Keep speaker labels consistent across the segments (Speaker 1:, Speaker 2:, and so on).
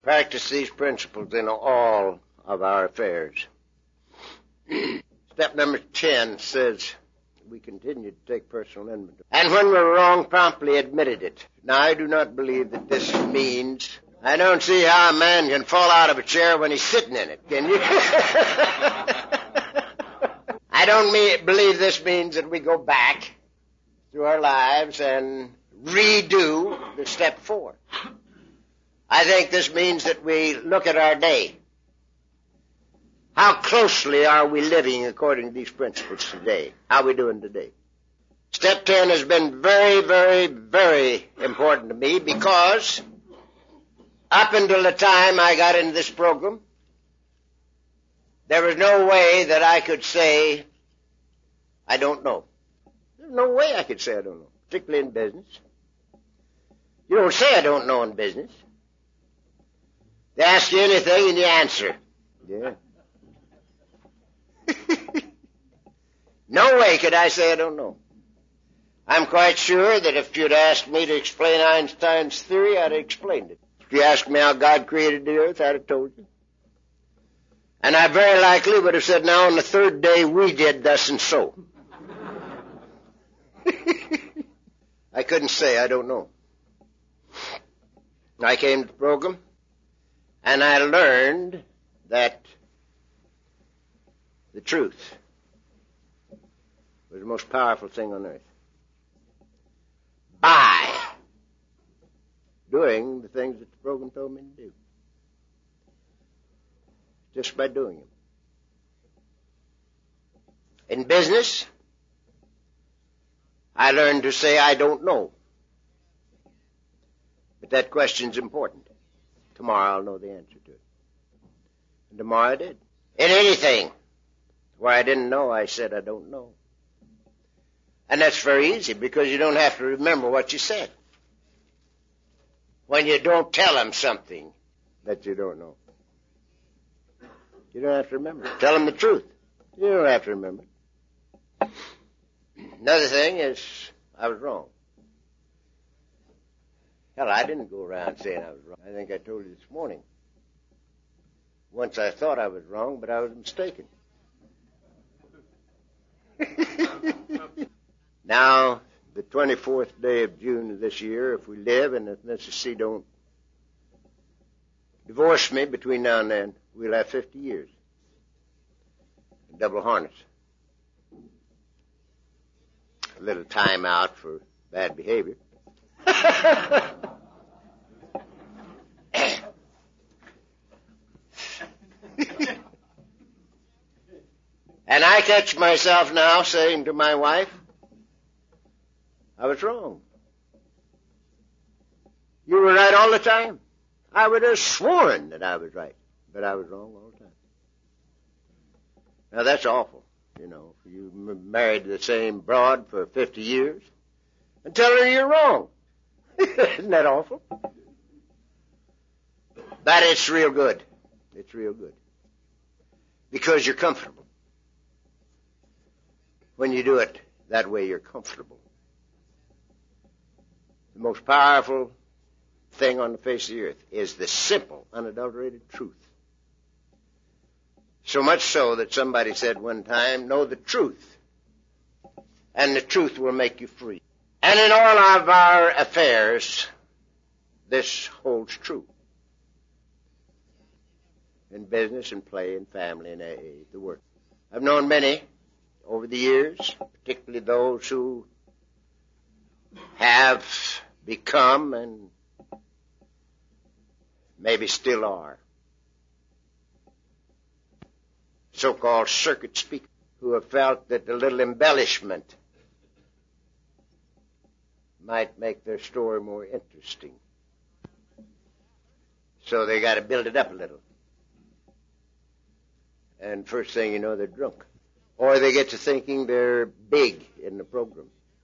Speaker 1: practice these principles in all of our affairs. Step number 10 says we continue to take personal inventory. And when we're wrong, promptly admitted it. Now, I do not believe that this means, I don't see how a man can fall out of a chair when he's sitting in it, can you? I don't believe this means that we go back through our lives and redo the step 4. I think this means that we look at our day. How closely are we living according to these principles today? How are we doing today? Step 10 has been very, very, very important to me because up until the time I got into this program, there was no way that I could say, I don't know. There's no way I could say I don't know, particularly in business. You don't say I don't know in business. They ask you anything and you answer. Yeah. No way could I say I don't know. I'm quite sure that if you'd asked me to explain Einstein's theory, I'd have explained it. If you asked me how God created the earth, I'd have told you. And I very likely would have said, now on the third day we did thus and so. I couldn't say I don't know. I came to the program, and I learned that the truth was the most powerful thing on earth. By doing the things that the program told me to do. Just by doing them. In business, I learned to say I don't know. But that question's important. Tomorrow I'll know the answer to it. And tomorrow I did. In anything where I didn't know, I said I don't know. And that's very easy because you don't have to remember what you said. When you don't tell them something that you don't know. You don't have to remember. Tell them the truth. You don't have to remember. Another thing is, I was wrong. Hell, I didn't go around saying I was wrong. I think I told you this morning. Once I thought I was wrong, but I was mistaken. Now, the 24th day of June of this year, if we live and if Mrs. C don't divorce me between now and then, we'll have 50 years. Double harness. A little time out for bad behavior. And I catch myself now saying to my wife, I was wrong. You were right all the time. I would have sworn that I was right, but I was wrong all the time. Now that's awful, you know. You married the same broad for 50 years and tell her you're wrong. Isn't that awful? But it's real good. It's real good. Because you're comfortable. When you do it that way, you're comfortable. The most powerful thing on the face of the earth is the simple, unadulterated truth. So much so that somebody said one time, know the truth, and the truth will make you free. And in all of our affairs, this holds true. In business and play and family and the work. I've known many over the years, particularly those who have become and maybe still are so-called circuit speakers who have felt that a little embellishment might make their story more interesting. So they got to build it up a little. And first thing you know, they're drunk. Or they get to thinking they're big in the program.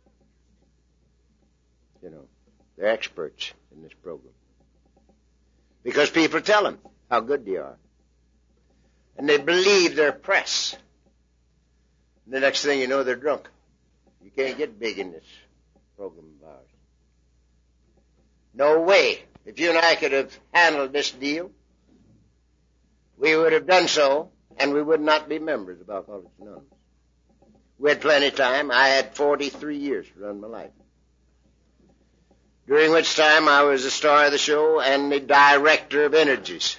Speaker 1: You know, they're experts in this program. Because people tell them how good they are. And they believe their press. And the next thing you know, they're drunk. You can't get big in this program of ours. No way if you and I could have handled this deal, we would have done so, and we would not be members of Alcoholics Anonymous. We had plenty of time. I had 43 years to run my life, during which time I was the star of the show and the director of energies.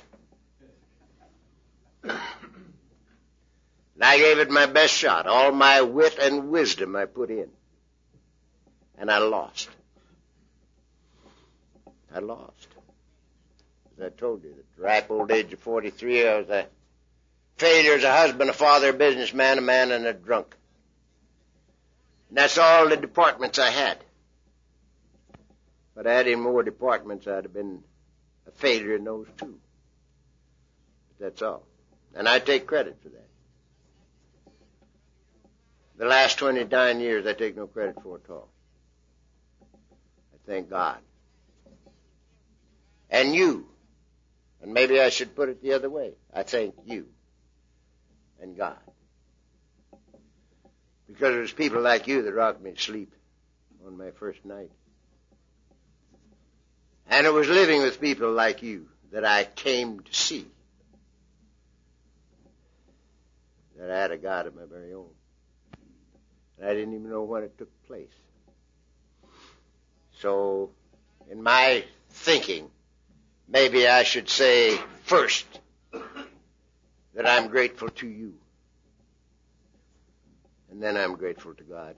Speaker 1: And I gave it my best shot. All my wit and wisdom I put in. And I lost. I lost. As I told you, at the ripe old age of 43, I was a failure as a husband, a father, a businessman, a man, and a drunk. And that's all the departments I had. But I had in more departments, I'd have been a failure in those too. But that's all. And I take credit for that. The last 29 years, I take no credit for at all. I thank God. And you. And maybe I should put it the other way. I thank you and God. Because it was people like you that rocked me to sleep on my first night. And it was living with people like you that I came to see that I had a God of my very own. And I didn't even know when it took place. So, in my thinking, maybe I should say first that I'm grateful to you. And then I'm grateful to God.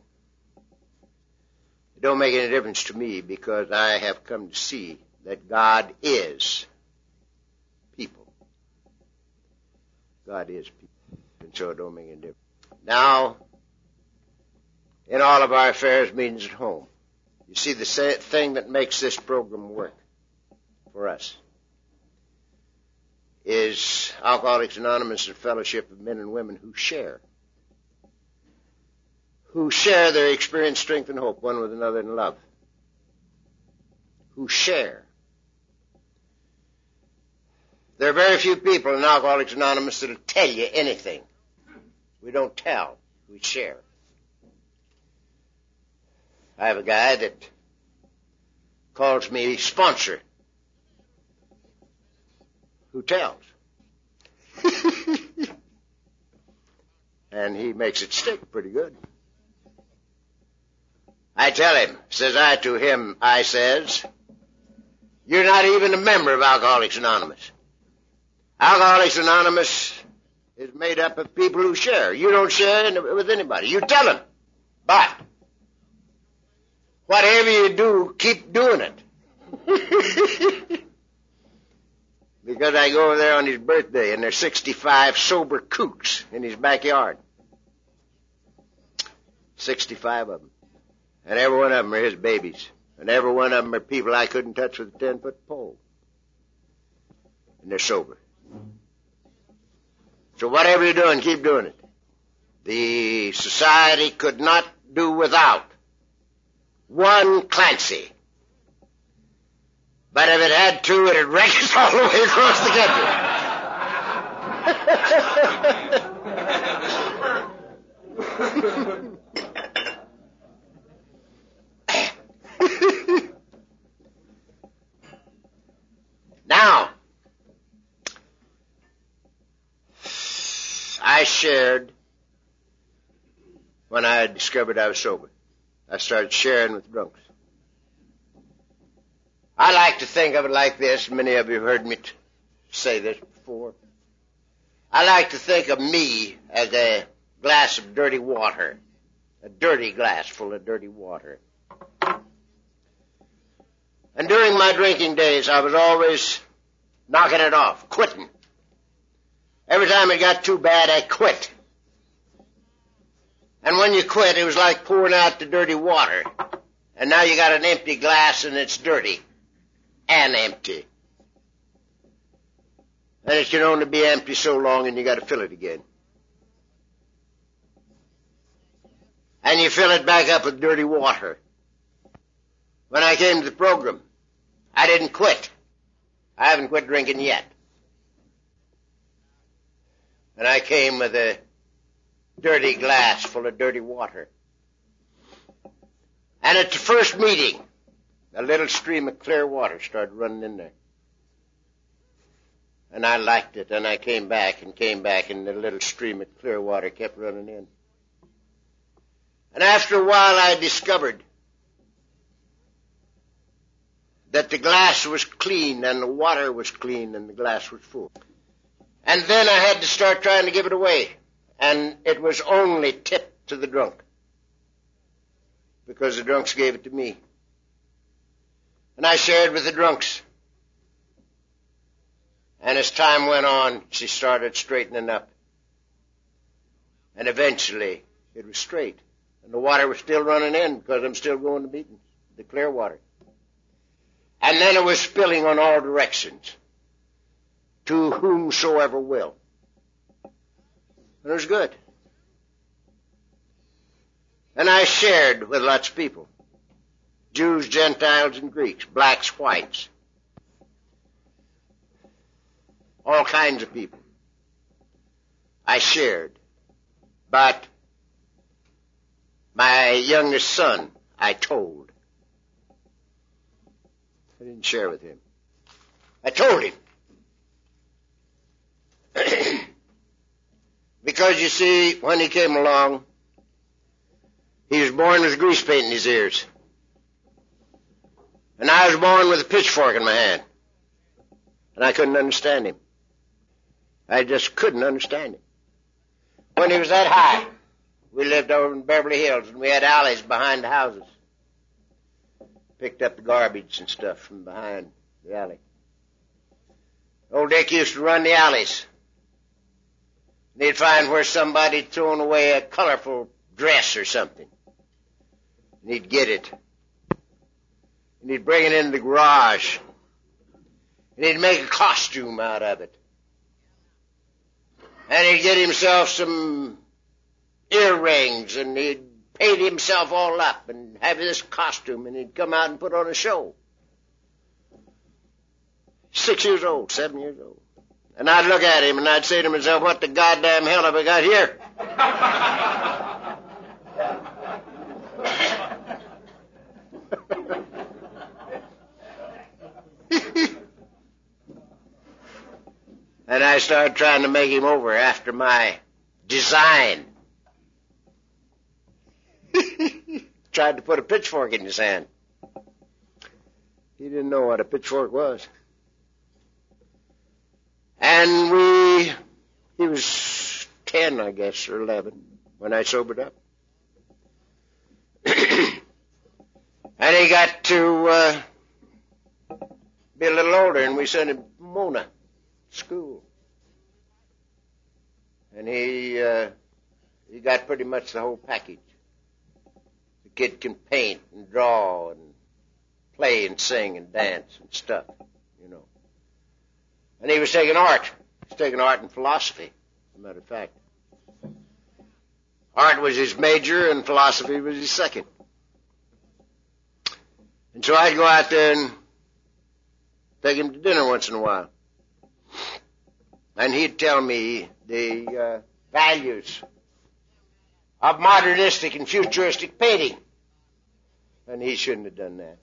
Speaker 1: It don't make any difference to me because I have come to see that God is people. God is people. And so it don't make any difference. Now, in all of our affairs, meetings at home, you see the thing that makes this program work for us is Alcoholics Anonymous, a fellowship of men and women who share their experience, strength, and hope one with another in love, who share. There are very few people in Alcoholics Anonymous that will tell you anything. We don't tell, we share. I have a guy that calls me sponsor, who tells. And he makes it stick pretty good. I tell him, says I to him, I says, you're not even a member of Alcoholics Anonymous. Alcoholics Anonymous is made up of people who share. You don't share with anybody. You tell them. But whatever you do, keep doing it. Because I go over there on his birthday, and there's 65 sober kooks in his backyard. 65 of them. And every one of them are his babies. And every one of them are people I couldn't touch with a 10-foot pole. And they're sober. So whatever you're doing, keep doing it. The society could not do without one Clancy. But if it had to, it'd wreck us all the way across the country. Now, I shared when I discovered I was sober. I started sharing with drunks. I like to think of it like this. Many of you have heard me say this before. I like to think of me as a glass of dirty water, a dirty glass full of dirty water. And during my drinking days, I was always knocking it off, quitting. Every time it got too bad, I quit. And when you quit, it was like pouring out the dirty water. And now you got an empty glass and it's dirty and empty. And it can only be empty so long and you got to fill it again. And you fill it back up with dirty water. When I came to the program, I didn't quit. I haven't quit drinking yet. And I came with a dirty glass full of dirty water. And at the first meeting, a little stream of clear water started running in there. And I liked it, and I came back, and the little stream of clear water kept running in. And after a while, I discovered that the glass was clean, and the water was clean, and the glass was full. And then I had to start trying to give it away, and it was only tipped to the drunk, because the drunks gave it to me. And I shared with the drunks. And as time went on, she started straightening up. And eventually, it was straight. And the water was still running in because I'm still going to meetings, the clear water. And then it was spilling on all directions, to whomsoever will. And it was good. And I shared with lots of people. Jews, Gentiles, and Greeks, blacks, whites. All kinds of people. I shared. But my youngest son, I told. I didn't share with him. I told him. Because, you see, when he came along, he was born with grease paint in his ears. And I was born with a pitchfork in my hand. And I couldn't understand him. I just couldn't understand him. When he was that high, we lived over in Beverly Hills, and we had alleys behind the houses. Picked up the garbage and stuff from behind the alley. Old Dick used to run the alleys. And he'd find where somebody had thrown away a colorful dress or something. And he'd get it. And he'd bring it into the garage. And he'd make a costume out of it. And he'd get himself some earrings, and he'd paint himself all up and have this costume, and he'd come out and put on a show. 6 years old, 7 years old. And I'd look at him, and I'd say to myself, what the goddamn hell have I got here? And I started trying to make him over after my design. Tried to put a pitchfork in his hand. He didn't know what a pitchfork was. And he was 10, I guess, or 11, when I sobered up. And he got to be a little older, and we sent him to Mona school. And he got pretty much the whole package. The kid can paint and draw and play and sing and dance and stuff, you know. And he was taking art. He was taking art and philosophy, as a matter of fact. Art was his major and philosophy was his second. And so I'd go out there and take him to dinner once in a while. And he'd tell me the values of modernistic and futuristic painting. And he shouldn't have done that.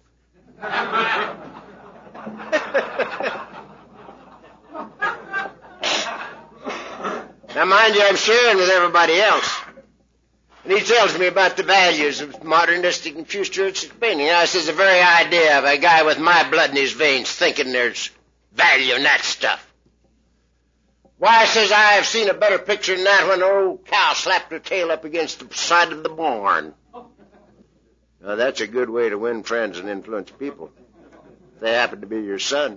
Speaker 1: Now, mind you, I'm sharing with everybody else. And he tells me about the values of modernistic and futuristic painting. And I says, the very idea of a guy with my blood in his veins thinking there's value in that stuff. Why, I says, I have seen a better picture than that when an old cow slapped her tail up against the side of the barn. Now, that's a good way to win friends and influence people. If they happen to be your son.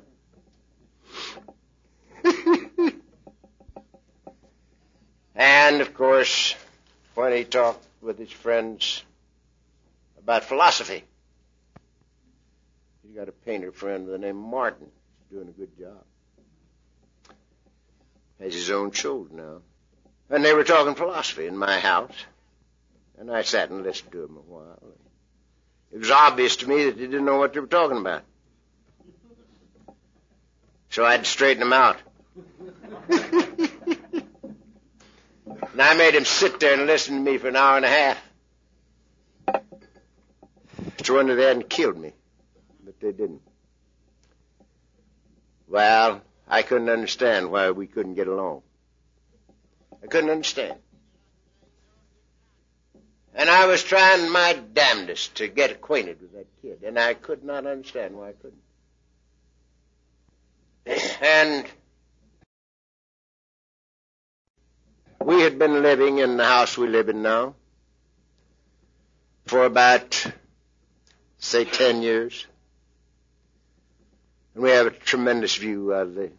Speaker 1: And, of course, when he talked with his friends about philosophy, he got a painter friend by the name of Martin. He's doing a good job. Has his own children now. And they were talking philosophy in my house. And I sat and listened to them a while. It was obvious to me that they didn't know what they were talking about. So I had to straighten them out. And I made him sit there and listen to me for an hour and a half. It's a wonder they hadn't killed me. But but they didn't. Well, I couldn't understand why we couldn't get along. I couldn't understand. And I was trying my damnedest to get acquainted with that kid, and I could not understand why I couldn't. And we had been living in the house we live in now for about, say, 10 years. And we have a tremendous view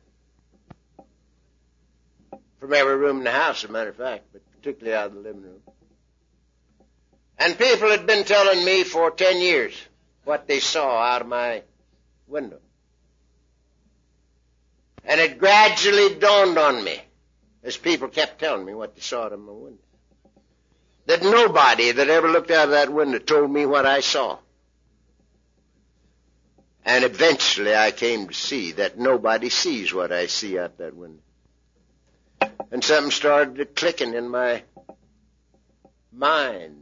Speaker 1: from every room in the house, as a matter of fact, but particularly out of the living room. And people had been telling me for 10 years what they saw out of my window. And it gradually dawned on me, as people kept telling me what they saw out of my window, that nobody that ever looked out of that window told me what I saw. And eventually I came to see that nobody sees what I see out that window. And something started clicking in my mind.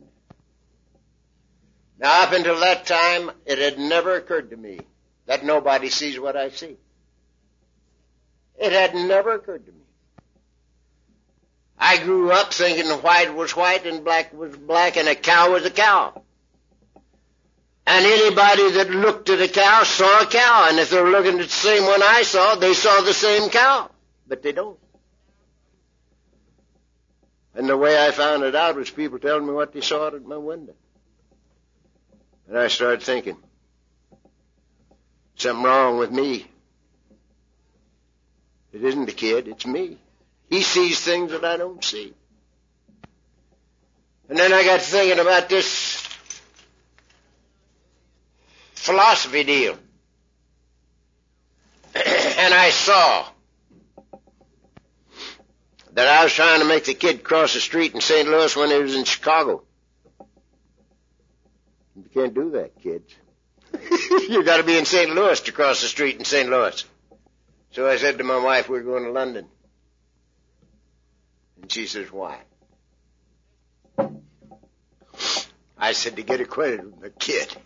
Speaker 1: Now, up until that time, it had never occurred to me that nobody sees what I see. It had never occurred to me. I grew up thinking white was white and black was black and a cow was a cow. And anybody that looked at a cow saw a cow. And if they were looking at the same one I saw, they saw the same cow. But they don't. And the way I found it out was people telling me what they saw at my window. And I started thinking, something wrong with me. It isn't the kid, it's me. He sees things that I don't see. And then I got thinking about this philosophy deal. And I saw that I was trying to make the kid cross the street in St. Louis when he was in Chicago. You can't do that, kids. You got to be in St. Louis to cross the street in St. Louis. So I said to my wife, we're going to London. And she says, why? I said, to get acquainted with the kid.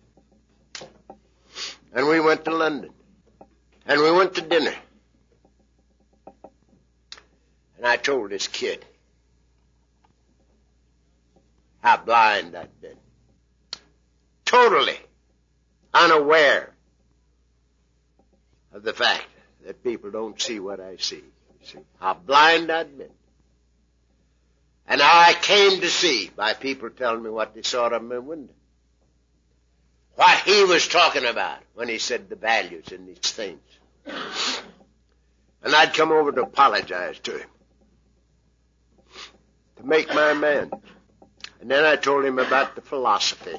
Speaker 1: And we went to London. And we went to dinner. And I told this kid how blind I'd been. Totally unaware of the fact that people don't see what I see. See how blind I'd been. And how I came to see by people telling me what they saw out of my window. What he was talking about when he said the values in these things. And I'd come over to apologize to him. To make my amends. And then I told him about the philosophy.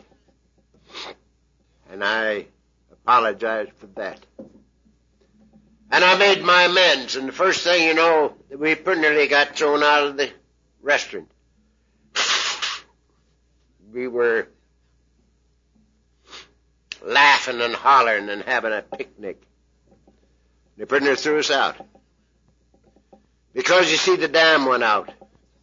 Speaker 1: And I apologized for that. And I made my amends. And the first thing you know, we pretty nearly got thrown out of the restaurant. We were laughing and hollering and having a picnic. They pretty nearly threw us out. Because, you see, the dam went out.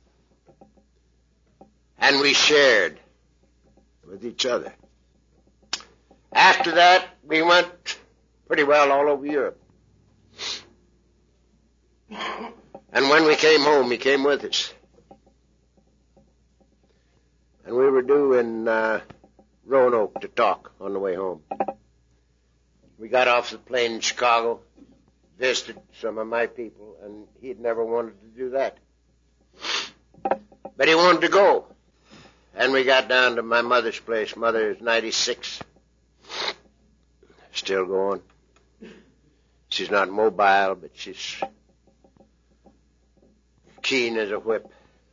Speaker 1: And we shared with each other. After that, we went pretty well all over Europe. And when we came home, he came with us. And we were due in Roanoke to talk on the way home. We got off the plane in Chicago, visited some of my people, and he'd never wanted to do that. But he wanted to go. And we got down to my mother's place. Mother is 96. Still going. She's not mobile, but she's keen as a whip.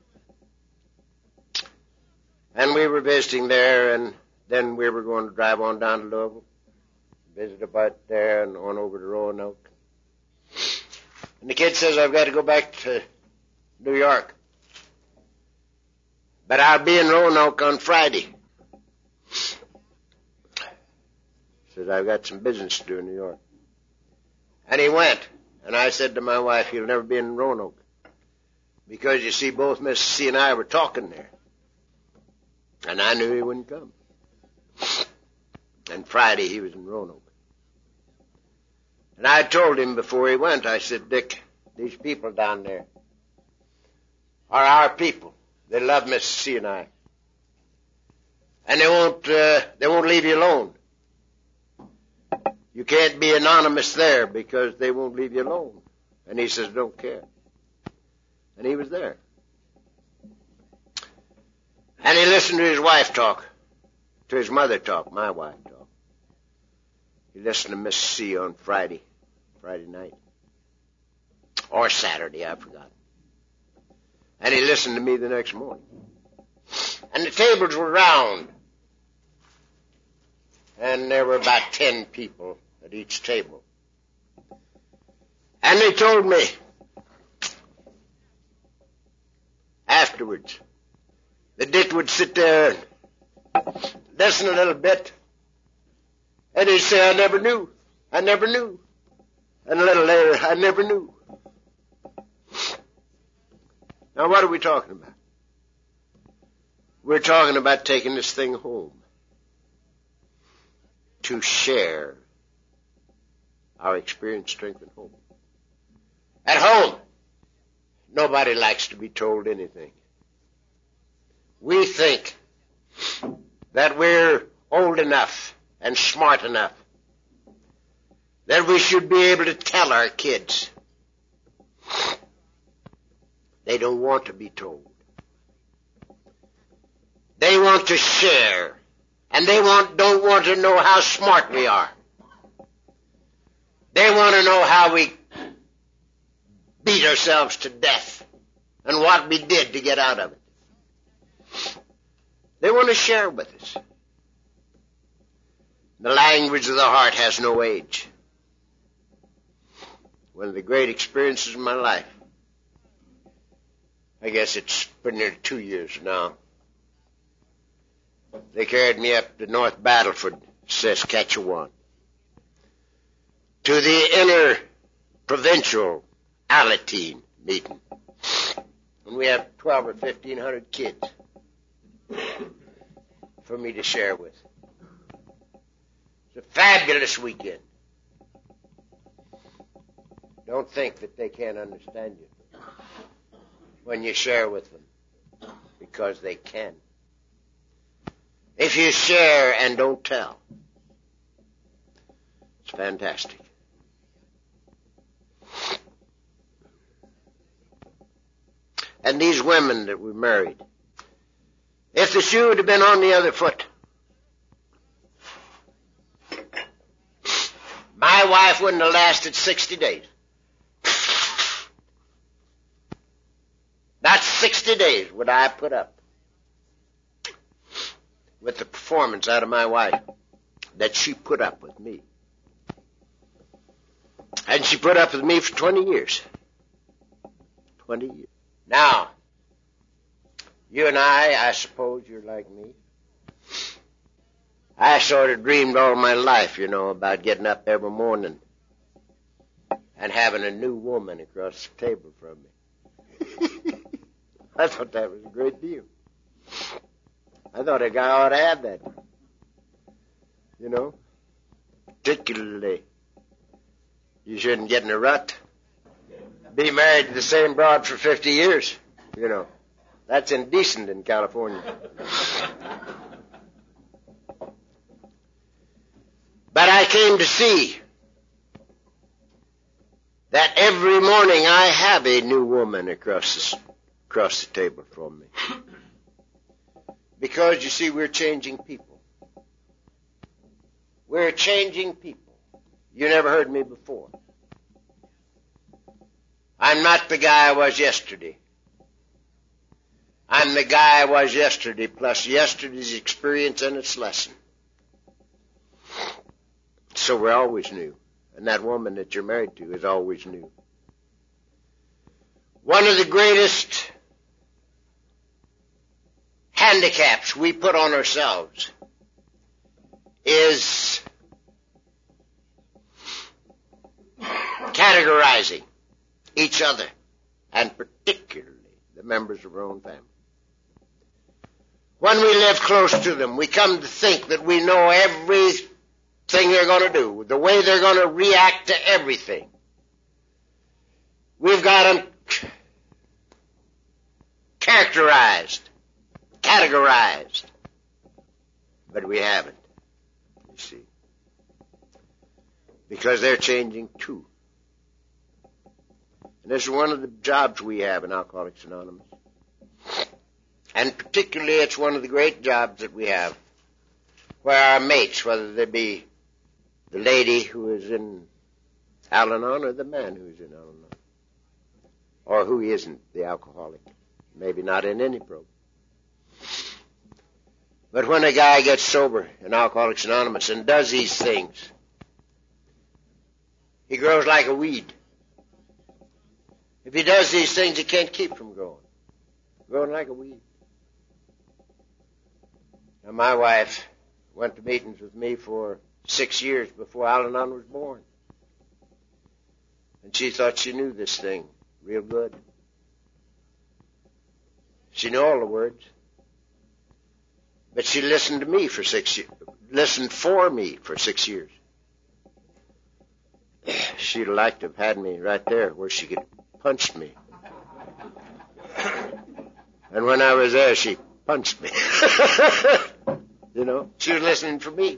Speaker 1: And we were visiting there, and then we were going to drive on down to Louisville, visit about there, and on over to Roanoke. And the kid says, I've got to go back to New York. But I'll be in Roanoke on Friday. Says, I've got some business to do in New York. And he went. And I said to my wife, he'll never be in Roanoke. Because, you see, both Mrs. C and I were talking there. And I knew he wouldn't come. And Friday he was in Roanoke. And I told him before he went, I said, Dick, these people down there are our people. They love Mrs. C and I. And they won't leave you alone. You can't be anonymous there because they won't leave you alone. And he says, don't care. And he was there. And he listened to his wife talk, to his mother talk, my wife talk. He listened to Mrs. C on Friday night. Or Saturday, I forgot. And he listened to me the next morning. And the tables were round. And there were about 10 people at each table. And they told me afterwards that Dick would sit there and listen a little bit. And he'd say, I never knew. And a little later, I never knew. Now, what are we talking about? We're talking about taking this thing home to share our experience, strength, and hope. At home, nobody likes to be told anything. We think that we're old enough and smart enough that we should be able to tell our kids. They don't want to be told. They want to share, and they don't want to know how smart we are. They want to know how we beat ourselves to death and what we did to get out of it. They want to share with us. The language of the heart has no age. One of the great experiences of my life, I guess it's been near 2 years now. They carried me up to North Battleford, Saskatchewan, to the inter-provincial Alateen meeting. And we have 12 or 1,500 kids for me to share with. It's a fabulous weekend. Don't think that they can't understand you when you share with them, because they can. If you share and don't tell, it's fantastic. And these women that we married, if the shoe had been on the other foot, my wife wouldn't have lasted 60 days. Not 60 days would I put up with the performance out of my wife that she put up with me. And she put up with me for 20 years. 20 years. Now, you and I suppose you're like me. I sort of dreamed all my life, about getting up every morning and having a new woman across the table from me. I thought that was a great deal. I thought a guy ought to have that. Particularly, you shouldn't get in a rut. Be married to the same broad for 50 years, That's indecent in California. But I came to see that every morning I have a new woman across the table from me. Because, you see, we're changing people. We're changing people. You never heard me before. I'm not the guy I was yesterday. I'm the guy I was yesterday, plus yesterday's experience and its lesson. So we're always new. And that woman that you're married to is always new. One of the greatest handicaps we put on ourselves is categorizing each other, and particularly the members of our own family. When we live close to them, we come to think that we know every thing they're going to do, the way they're going to react to everything. We've got them characterized, categorized, but we haven't, you see, because they're changing too. And this is one of the jobs we have in Alcoholics Anonymous. And particularly it's one of the great jobs that we have, where our mates, whether they be the lady who is in Al-Anon or the man who is in Al-Anon, or who isn't the alcoholic, maybe not in any program. But when a guy gets sober in Alcoholics Anonymous and does these things, he grows like a weed. If he does these things, he can't keep from growing like a weed. Now, my wife went to meetings with me for 6 years before Al-Anon was born. And she thought she knew this thing real good. She knew all the words. But she listened to me for 6 years, listened for me for 6 years. She'd like to have had me right there where she could punch me. And when I was there, she punched me. You know, she was listening for me.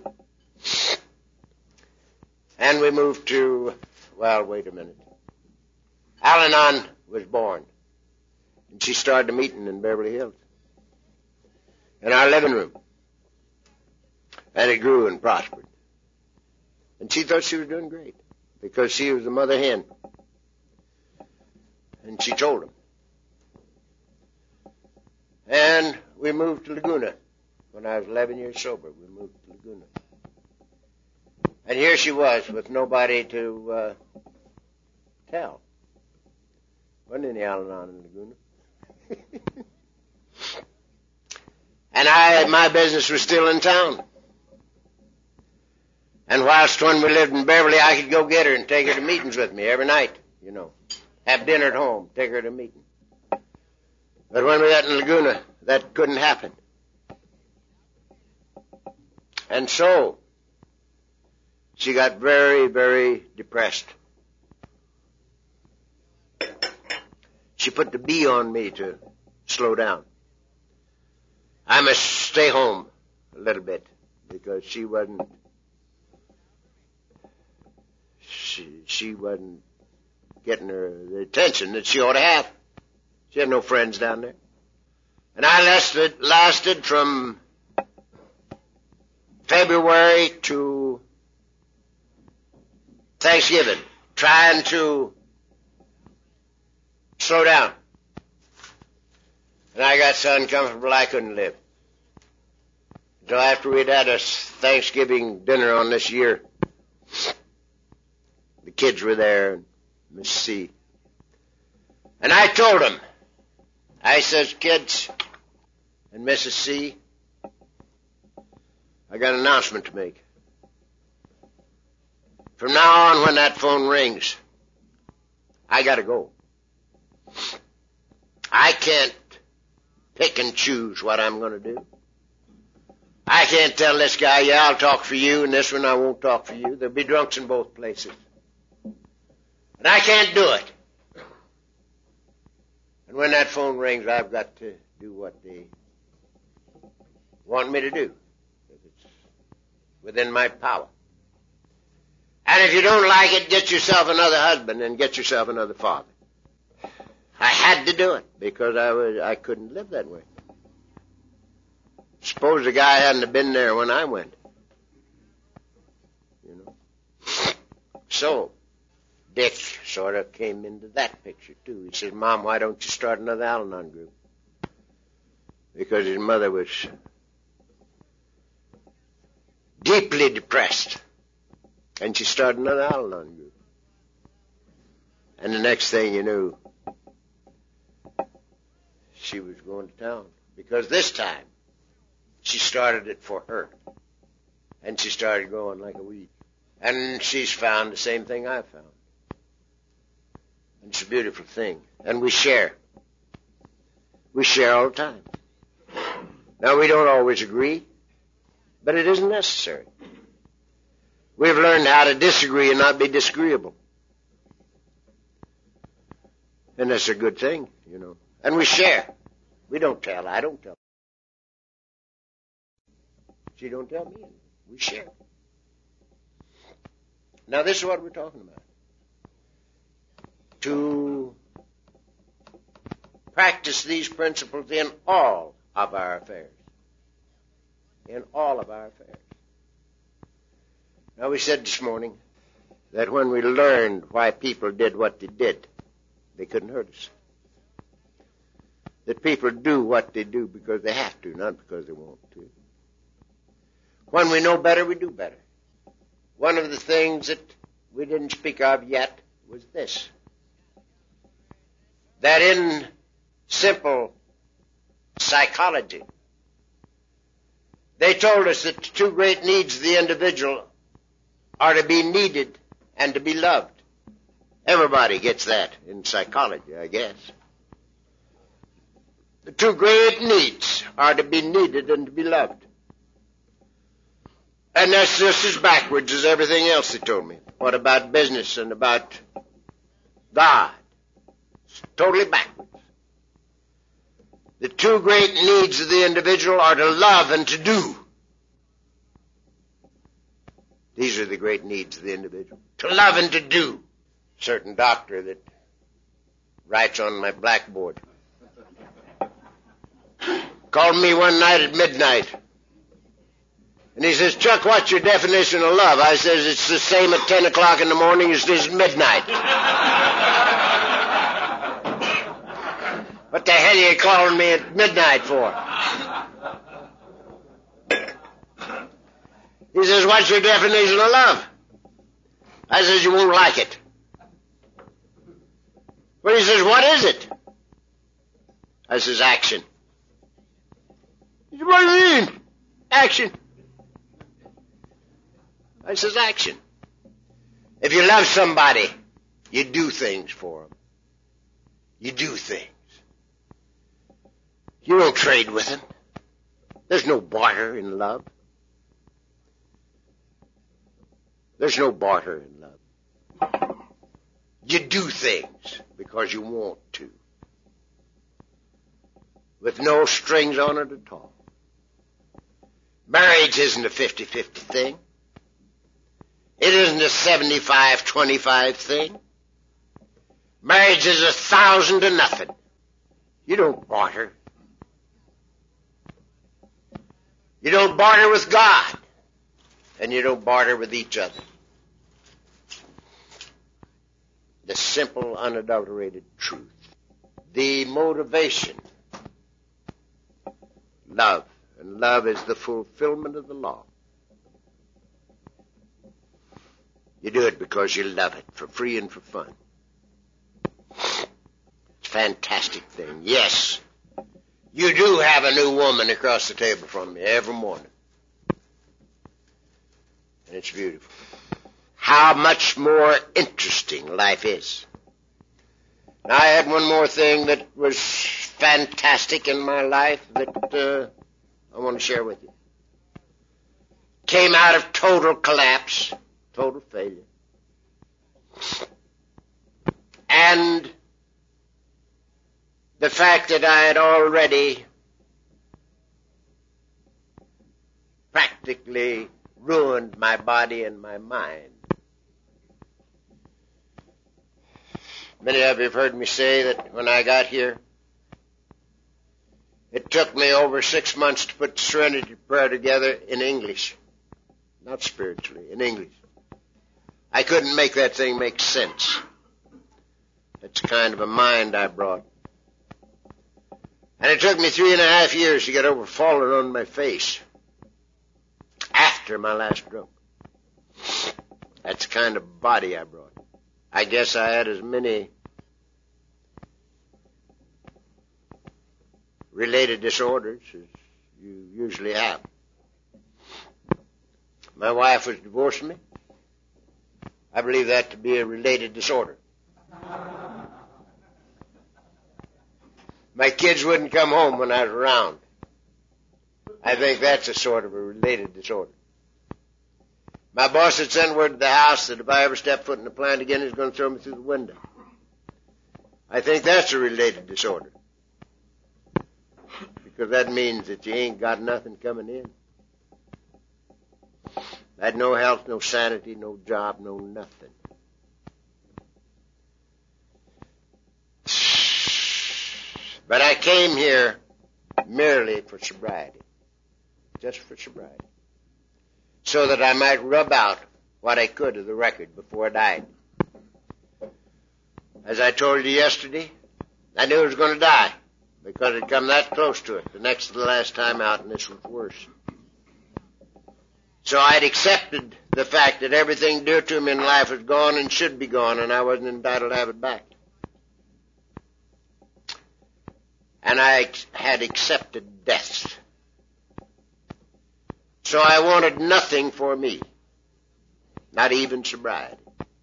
Speaker 1: And we moved to, well, wait a minute. Al-Anon was born. And she started a meeting in Beverly Hills, in our living room. And it grew and prospered. And she thought she was doing great, because she was the mother hen. And she told him. And we moved to Laguna. When I was 11 years sober, we moved to Laguna. And here she was with nobody to tell. Wasn't any Al-Anon in Laguna. And my business was still in town. And whilst when we lived in Beverly, I could go get her and take her to meetings with me every night, you know. Have dinner at home, take her to a meeting. But when we got in Laguna, that couldn't happen. And so, she got very, very depressed. She put the B on me to slow down. I must stay home a little bit, because she wasn't getting her the attention that she ought to have. She had no friends down there. And I lasted from February to Thanksgiving, trying to slow down. And I got so uncomfortable I couldn't live. So after we'd had a Thanksgiving dinner on this year, the kids were there, and Miss C. And I told them, I says, kids and Mrs. C, I got an announcement to make. From now on, when that phone rings, I gotta go. I can't pick and choose what I'm gonna do. I can't tell this guy, yeah, I'll talk for you, and this one I won't talk for you. There'll be drunks in both places. And I can't do it. And when that phone rings, I've got to do what they want me to do. It's within my power. And if you don't like it, get yourself another husband and get yourself another father. I had to do it because I couldn't live that way. Suppose the guy hadn't have been there when I went. You know. So, Dick sort of came into that picture, too. He said, Mom, why don't you start another Al-Anon group? Because his mother was deeply depressed. And she started another Al-Anon group. And the next thing you knew, she was going to town. Because this time, she started it for her. And she started growing like a weed. And she's found the same thing I found. And it's a beautiful thing. And we share. We share all the time. Now, we don't always agree, but it isn't necessary. We've learned how to disagree and not be disagreeable. And that's a good thing, you know. And we share. We don't tell. I don't tell. She don't tell me. We share. Now this is what we're talking about. To practice these principles in all of our affairs. In all of our affairs. Now we said this morning that when we learned why people did what they did, they couldn't hurt us. That people do what they do because they have to, not because they want to. When we know better, we do better. One of the things that we didn't speak of yet was this. That in simple psychology, they told us that the two great needs of the individual are to be needed and to be loved. Everybody gets that in psychology, I guess. The two great needs are to be needed and to be loved. And that's just as backwards as everything else they told me. What about business and about God? It's totally backwards. The two great needs of the individual are to love and to do. These are the great needs of the individual. To love and to do. Certain doctor that writes on my blackboard called me one night at midnight. And he says, Chuck, what's your definition of love? I says, it's the same at 10 o'clock in the morning as it is at midnight. What the hell are you calling me at midnight for? He says, what's your definition of love? I says, you won't like it. But he says, what is it? I says, action. He says, what do you mean? Action. I says, action. If you love somebody, you do things for them. You do things. You don't trade with them. There's no barter in love. There's no barter in love. You do things because you want to. With no strings on it at all. Marriage isn't a 50-50 thing. It isn't a 75-25 thing. Marriage is 1,000 to nothing. You don't barter. You don't barter with God. And you don't barter with each other. The simple, unadulterated truth. The motivation. Love. And love is the fulfillment of the law. You do it because you love it, for free and for fun. It's a fantastic thing. Yes, you do have a new woman across the table from me every morning. And it's beautiful. How much more interesting life is. Now, I had one more thing that was fantastic in my life that I want to share with you. Came out of total collapse, total failure. And the fact that I had already practically ruined my body and my mind. Many of you have heard me say that when I got here, it took me over 6 months to put the Serenity Prayer together in English. Not spiritually, in English. I couldn't make that thing make sense. That's the kind of a mind I brought. And it took me 3.5 years to get over falling on my face after my last stroke. That's the kind of body I brought. I guess I had as many related disorders as you usually have. My wife was divorcing me. I believe that to be a related disorder. My kids wouldn't come home when I was around. I think that's a sort of a related disorder. My boss had sent word to the house that if I ever step foot in the plant again, he's going to throw me through the window. I think that's a related disorder. Because that means that you ain't got nothing coming in. I had no health, no sanity, no job, no nothing. But I came here merely for sobriety. Just for sobriety. So that I might rub out what I could of the record before I died. As I told you yesterday, I knew I was going to die because it come that close to it, the next to the last time out, and this was worse. So I'd accepted the fact that everything dear to me in life was gone and should be gone, and I wasn't entitled to have it back. And I had accepted death. So I wanted nothing for me, not even sobriety.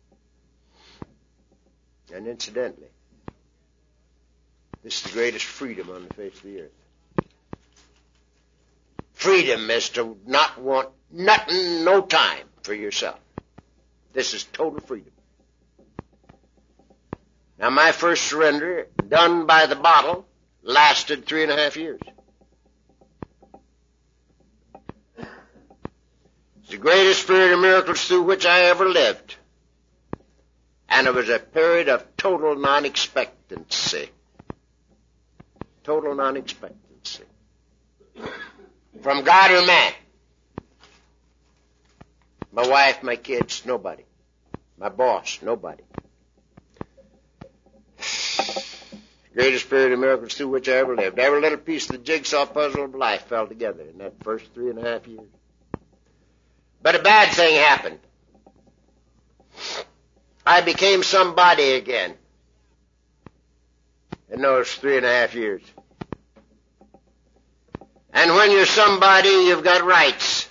Speaker 1: And incidentally, this is the greatest freedom on the face of the earth. Freedom is to not want nothing, no time for yourself. This is total freedom. Now, my first surrender, done by the bottle, lasted 3.5 years. It's the greatest period of miracles through which I ever lived. And it was a period of total non-expectancy. Total non-expectancy. From God or man. My wife, my kids, nobody. My boss, nobody. Greatest period of miracles through which I ever lived. Every little piece of the jigsaw puzzle of life fell together in that first 3.5 years. But a bad thing happened. I became somebody again in those 3.5 years. And when you're somebody, you've got rights.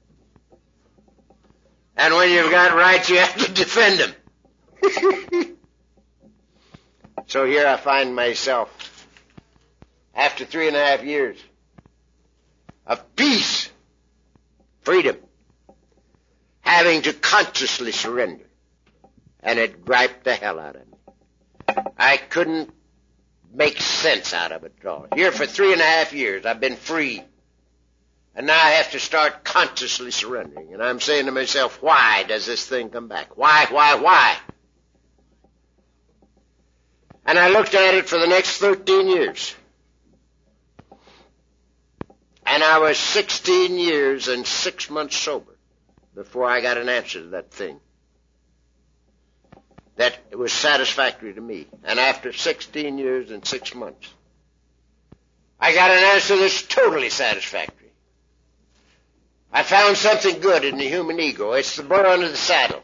Speaker 1: And when you've got rights, you have to defend them. So here I find myself, after 3.5 years of peace, freedom, having to consciously surrender. And it griped the hell out of me. I couldn't make sense out of it at all. Here for 3.5 years, I've been free. And now I have to start consciously surrendering. And I'm saying to myself, why does this thing come back? Why? And I looked at it for the next 13 years. And I was 16 years and 6 months sober before I got an answer to that thing. That it was satisfactory to me. And after 16 years and 6 months, I got an answer that's totally satisfactory. I found something good in the human ego. It's the burr under the saddle.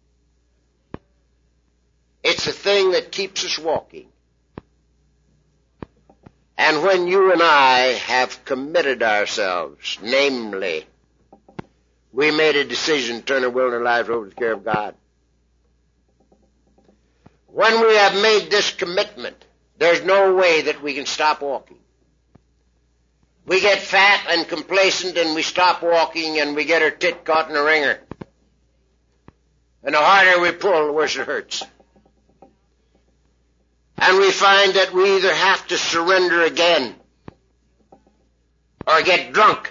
Speaker 1: It's the thing that keeps us walking. And when you and I have committed ourselves, namely, we made a decision to turn our will and our lives over to the care of God. When we have made this commitment, there's no way that we can stop walking. We get fat and complacent and we stop walking and we get our tit caught in a wringer. And the harder we pull, the worse it hurts. And we find that we either have to surrender again or get drunk.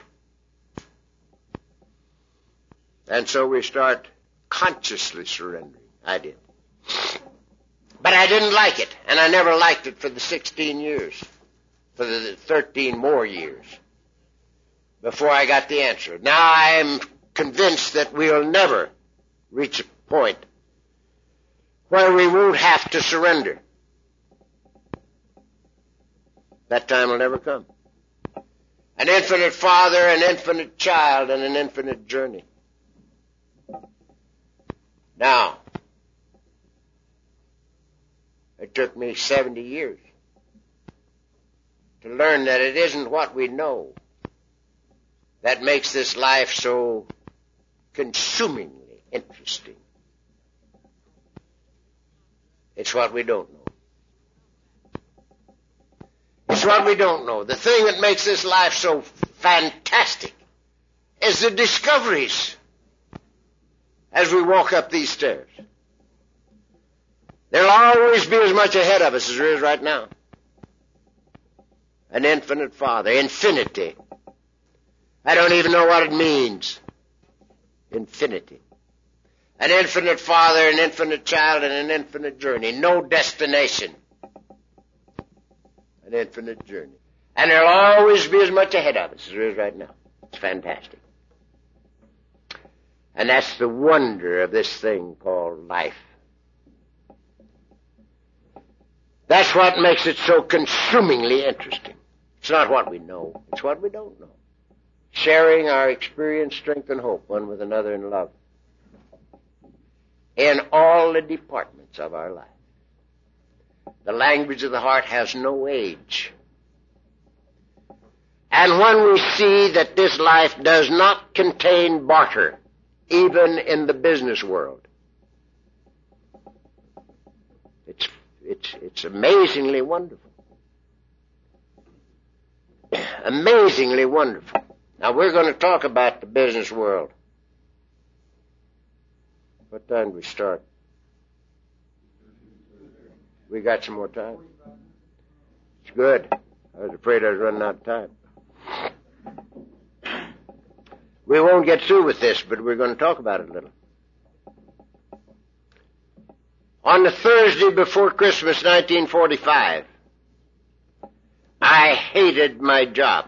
Speaker 1: And so we start consciously surrendering. I did. But I didn't like it, and I never liked it for the 16 years, for the 13 more years, before I got the answer. Now I am convinced that we'll never reach a point where we won't have to surrender. That time will never come. An infinite father, an infinite child, and an infinite journey. Now, it took me 70 years to learn that it isn't what we know that makes this life so consumingly interesting. It's what we don't know. It's what we don't know. The thing that makes this life so fantastic is the discoveries. as we walk up these stairs. There'll always be as much ahead of us as there is right now. An infinite Father, infinity. I don't even know what it means. Infinity. An infinite Father, an infinite child, and an infinite journey. No destination. An infinite journey. And there'll always be as much ahead of us as there is right now. It's fantastic. And that's the wonder of this thing called life. That's what makes it so consumingly interesting. It's not what we know. It's what we don't know. Sharing our experience, strength, and hope one with another in love. In all the departments of our life. The language of the heart has no age. And when we see that this life does not contain barter, even in the business world, it's amazingly wonderful. Amazingly wonderful. Now we're going to talk about the business world. What time do we start? We got some more time? It's good. I was afraid I was running out of time. We won't get through with this, but we're going to talk about it a little. On the Thursday before Christmas, 1945, I hated my job.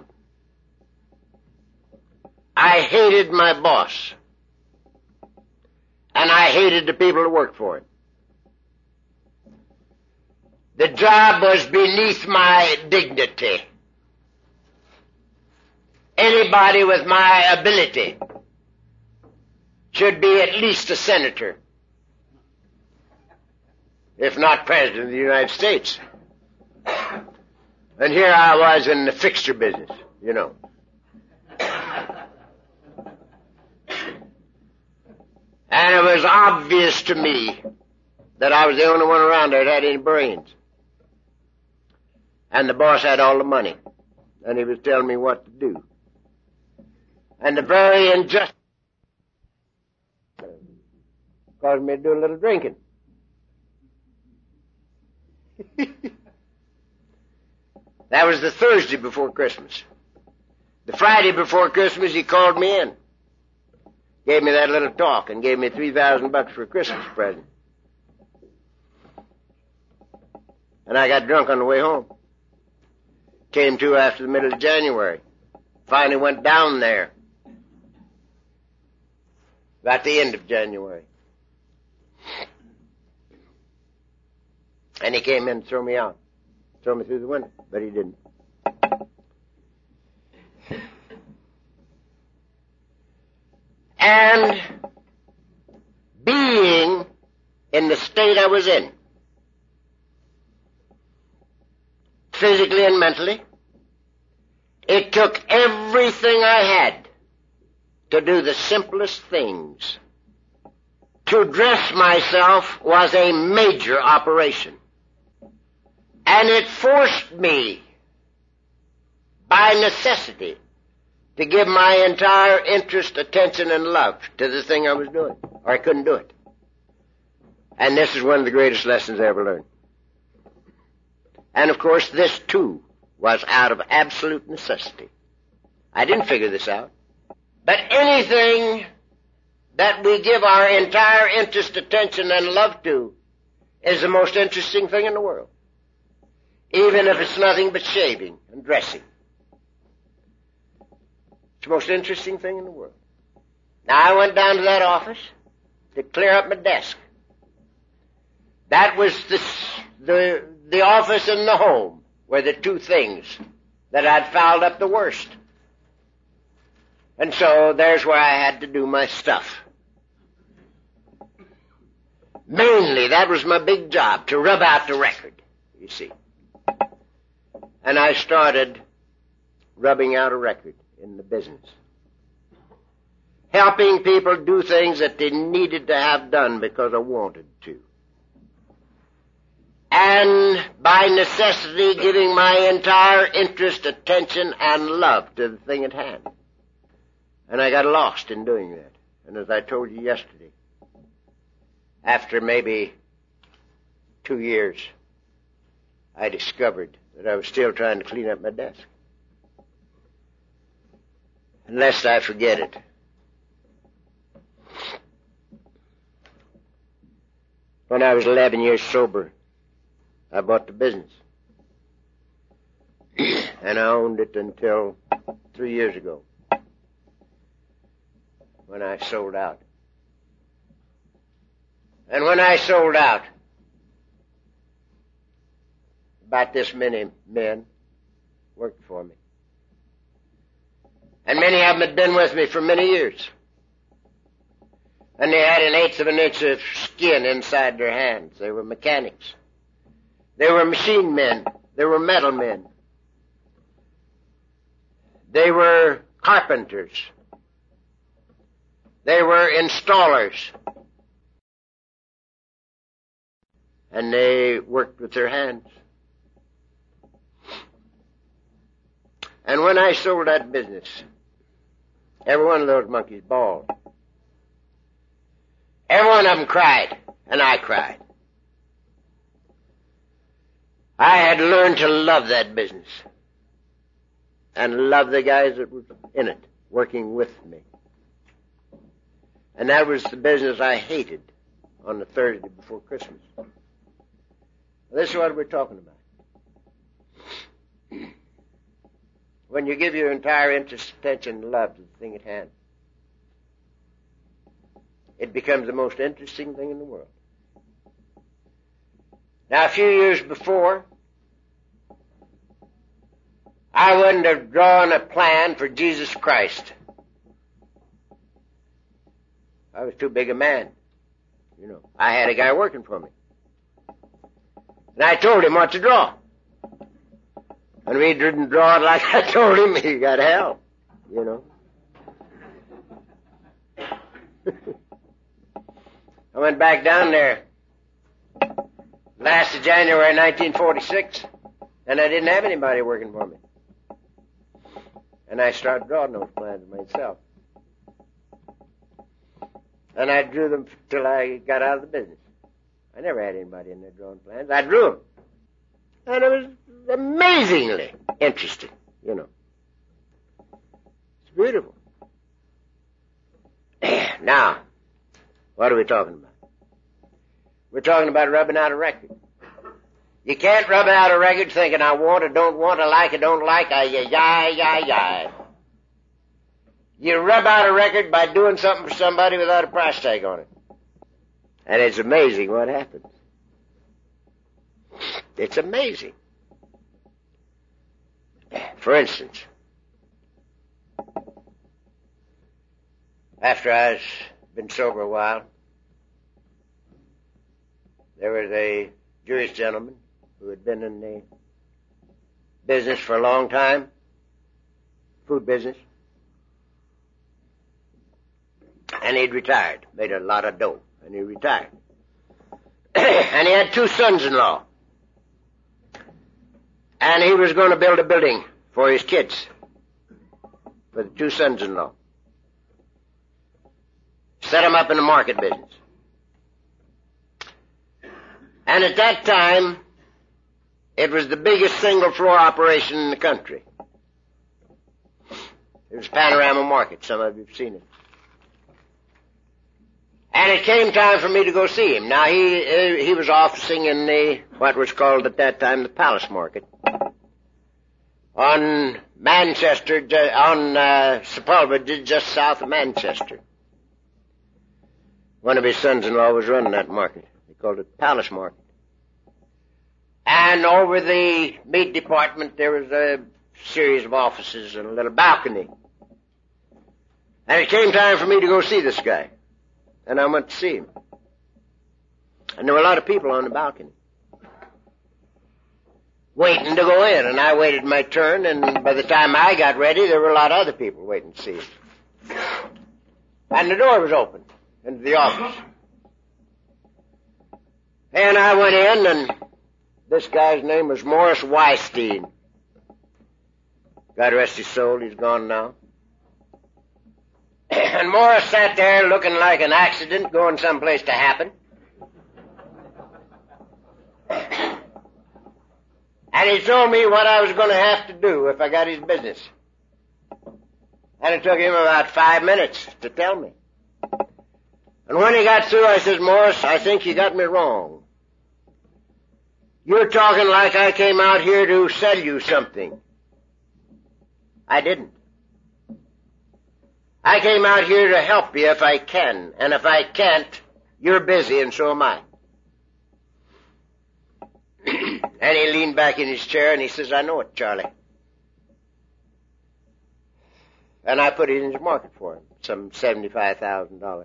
Speaker 1: I hated my boss. And I hated the people who worked for him. The job was beneath my dignity. Anybody with my ability should be at least a senator, if not president of the United States. And here I was in the fixture business, you know. And it was obvious to me that I was the only one around there that had any brains. And the boss had all the money. And he was telling me what to do. And the very injustice caused me to do a little drinking. That was the Thursday before Christmas. The Friday before Christmas, he called me in. Gave me that little talk and gave me $3,000 for a Christmas present. And I got drunk on the way home. Came to after the middle of January. Finally went down there. About the end of January. And he came in and threw me out. Threw me through the window, but he didn't. And being in the state I was in, physically and mentally, it took everything I had to do the simplest things. To dress myself was a major operation. And it forced me, by necessity, to give my entire interest, attention, and love to the thing I was doing, or I couldn't do it. And this is one of the greatest lessons I ever learned. And of course, this too was out of absolute necessity. I didn't figure this out. But anything that we give our entire interest, attention, and love to is the most interesting thing in the world. Even if it's nothing but shaving and dressing. It's the most interesting thing in the world. Now, I went down to that office to clear up my desk. That was the office and the home were the two things that I'd fouled up the worst. And so there's where I had to do my stuff. Mainly, that was my big job, to rub out the record, you see. And I started rubbing out a record in the business. Helping people do things that they needed to have done because I wanted to. And by necessity, giving my entire interest, attention, and love to the thing at hand. And I got lost in doing that. And as I told you yesterday, after maybe 2 years, I discovered that I was still trying to clean up my desk. And lest I forget it, when I was 11 years sober, I bought the business. And I owned it until 3 years ago, when I sold out. And when I sold out, about this many men worked for me. And many of them had been with me for many years. And they had 1/8 of an inch of skin inside their hands. They were mechanics. They were machine men. They were metal men. They were carpenters. They were installers. And they worked with their hands. And when I sold that business, every one of those monkeys bawled. Every one of them cried, and I cried. I had learned to love that business and love the guys that were in it, working with me. And that was the business I hated on the Thursday before Christmas. This is what we're talking about. When you give your entire interest, attention, and love to the thing at hand, it becomes the most interesting thing in the world. Now, a few years before, I wouldn't have drawn a plan for Jesus Christ. I was too big a man. You know, I had a guy working for me. And I told him what to draw. And if he didn't draw it like I told him, he got hell, you know. I went back down there last of January 1946, and I didn't have anybody working for me. And I started drawing those plans myself. And I drew them till I got out of the business. I never had anybody in there drawing plans. I drew them. And it was amazingly interesting, you know. It's beautiful. Now, what are we talking about? We're talking about rubbing out a record. You can't rub out a record thinking I want or don't want, I like or don't like, yah. You rub out a record by doing something for somebody without a price tag on it. And it's amazing what happens. It's amazing. For instance, after I've been sober a while, there was a Jewish gentleman who had been in the business for a long time, food business, and he'd retired, made a lot of dough, and he retired. And he had 2 sons-in-law. And he was going to build a building for his kids, for the 2 sons-in-law. Set them up in the market business. And at that time, it was the biggest single-floor operation in the country. It was Panorama Market. Some of you have seen it. And it came time for me to go see him. Now, he was officing in what was called at that time the Palace Market on Manchester, on Sepulveda, just south of Manchester. One of his sons-in-law was running that market. They called it Palace Market. And over the meat department, there was a series of offices and a little balcony. And it came time for me to go see this guy. And I went to see him. And there were a lot of people on the balcony waiting to go in. And I waited my turn, and by the time I got ready, there were a lot of other people waiting to see him. And the door was open into the office. And I went in, and this guy's name was Morris Weinstein. God rest his soul, he's gone now. And Morris sat there looking like an accident going someplace to happen. And he told me what I was going to have to do if I got his business. And it took him about 5 minutes to tell me. And when he got through, I says, Morris, I think you got me wrong. You're talking like I came out here to sell you something. I didn't. I came out here to help you if I can. And if I can't, you're busy and so am I. And he leaned back in his chair and he says, I know it, Charlie. And I put it in his market for him, some $75,000.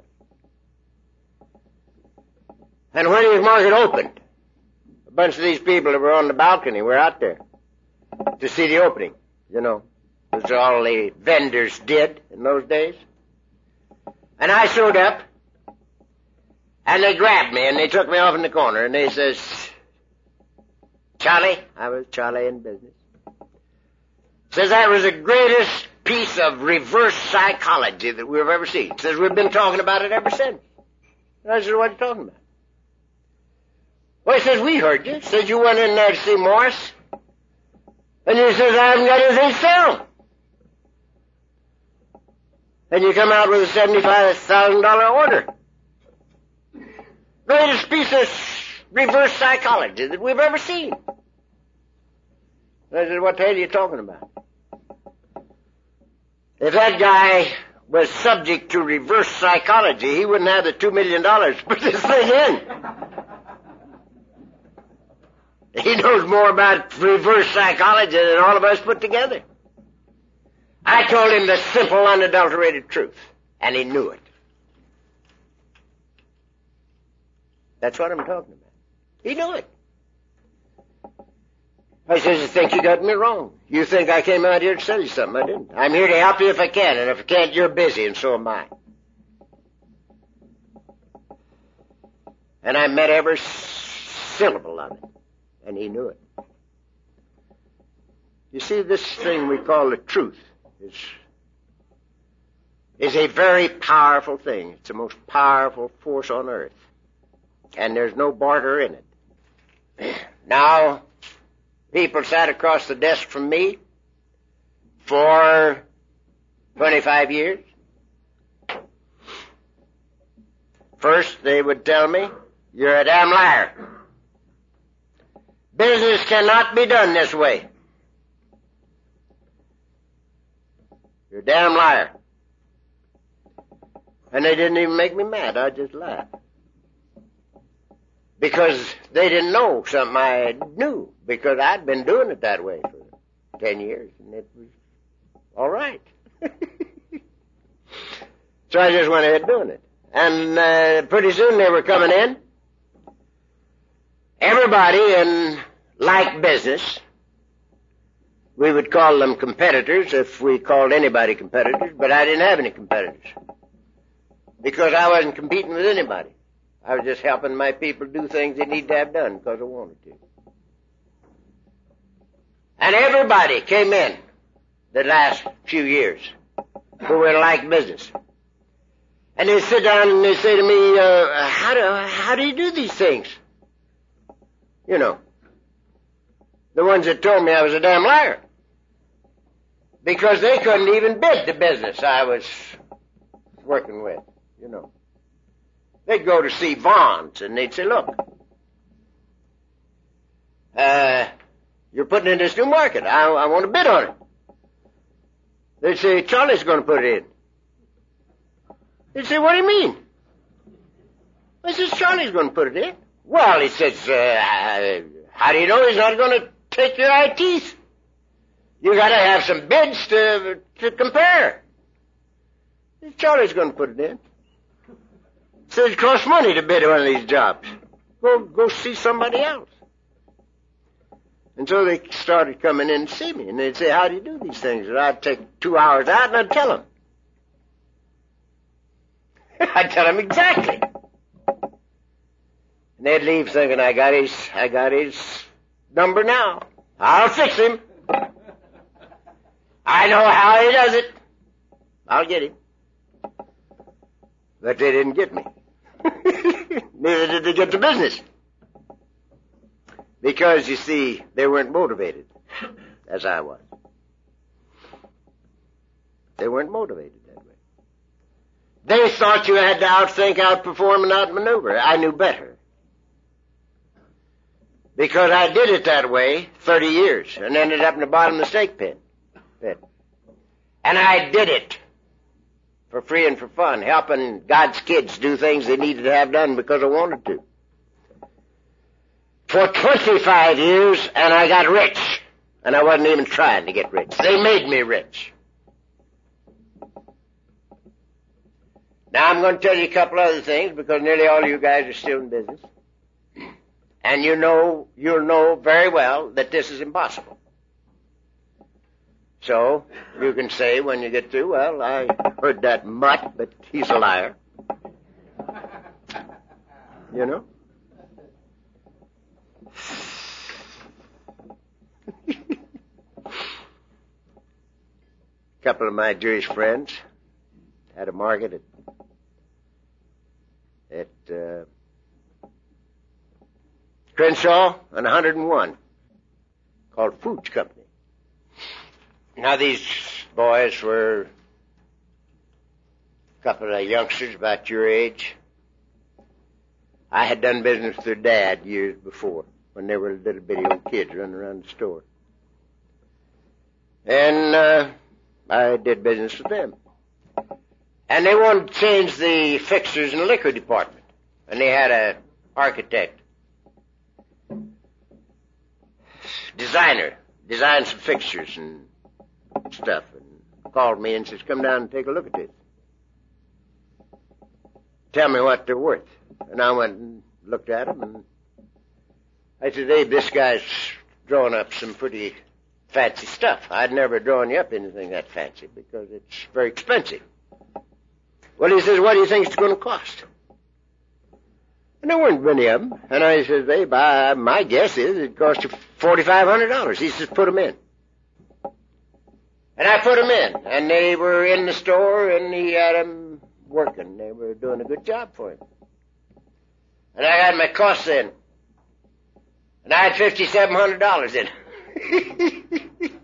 Speaker 1: And when his market opened, a bunch of these people that were on the balcony were out there to see the opening, you know. That's all the vendors did in those days. And I showed up, and they grabbed me, and they took me off in the corner, and they says, Charlie, I was Charlie in business, says that was the greatest piece of reverse psychology that we've ever seen. Says we've been talking about it ever since. And I said, what are you talking about? Well, he says, we heard you. Says you went in there to see Morris, and you says, I haven't got anything to sell. And you come out with a $75,000 order. Greatest piece of reverse psychology that we've ever seen. I said, what the hell are you talking about? If that guy was subject to reverse psychology, he wouldn't have the $2 million to put this thing in. He knows more about reverse psychology than all of us put together. I told him the simple, unadulterated truth, and he knew it. That's what I'm talking about. He knew it. I says, you think you got me wrong. You think I came out here to sell you something. I didn't. I'm here to help you if I can, and if I can't, you're busy, and so am I. And I meant every syllable of it, and he knew it. You see, this thing we call the truth is a very powerful thing. It's the most powerful force on earth. And there's no barter in it. Now, people sat across the desk from me for 25 years. First, they would tell me, you're a damn liar. Business cannot be done this way. You're a damn liar. And they didn't even make me mad. I just laughed. Because they didn't know something I knew. Because I'd been doing it that way for 10 years. And it was all right. So I just went ahead doing it. And pretty soon they were coming in. Everybody in like business. We would call them competitors if we called anybody competitors, but I didn't have any competitors. Because I wasn't competing with anybody. I was just helping my people do things they need to have done because I wanted to. And everybody came in the last few years who were like business. And they sit down and they say to me, how do you do these things? You know. The ones that told me I was a damn liar. Because they couldn't even bid the business I was working with, you know. They'd go to see Vaughn's and they'd say, look, you're putting in this new market. I want to bid on it. They'd say, Charlie's going to put it in. They'd say, what do you mean? I says, Charlie's going to put it in. Well, he says, how do you know he's not going to take your eye teeth? You got to have some bids to compare. Charlie's going to put it in. Says it costs money to bid one of these jobs. Go see somebody else. And so they started coming in to see me, and they'd say, how do you do these things? And I'd take 2 hours out, and I'd tell them. I'd tell them exactly. And they'd leave thinking, I got his number now. I'll fix him. I know how he does it. I'll get him. But they didn't get me. Neither did they get the business. Because, you see, they weren't motivated as I was. They weren't motivated that way. They thought you had to outthink, outperform, and outmaneuver. I knew better. Because I did it that way 30 years and ended up in the bottom of the steak pit. And I did it for free and for fun, helping God's kids do things they needed to have done because I wanted to. For 25 years, and I got rich. And I wasn't even trying to get rich. They made me rich. Now I'm going to tell you a couple other things because nearly all of you guys are still in business. And you'll know very well that this is impossible. So, you can say when you get through, well, I heard that mutt, but he's a liar. You know? A couple of my Jewish friends had a market at Crenshaw and 101 called Foods Company. Now these boys were a couple of youngsters about your age. I had done business with their dad years before when they were little bitty old kids running around the store. And I did business with them. And they wanted to change the fixtures in the liquor department. And they had an architect, designer, designed some fixtures and stuff, and called me and says, come down and take a look at this. Tell me what they're worth. And I went and looked at them, and I said, Abe, this guy's drawing up some pretty fancy stuff. I'd never drawn you up anything that fancy because it's very expensive. Well, he says, what do you think it's going to cost? And there weren't many of them. And I said, Abe, my guess is it cost you $4,500. He says, put them in. And I put them in. And they were in the store, and he had them working. They were doing a good job for him. And I had my costs in. And I had $5,700 in.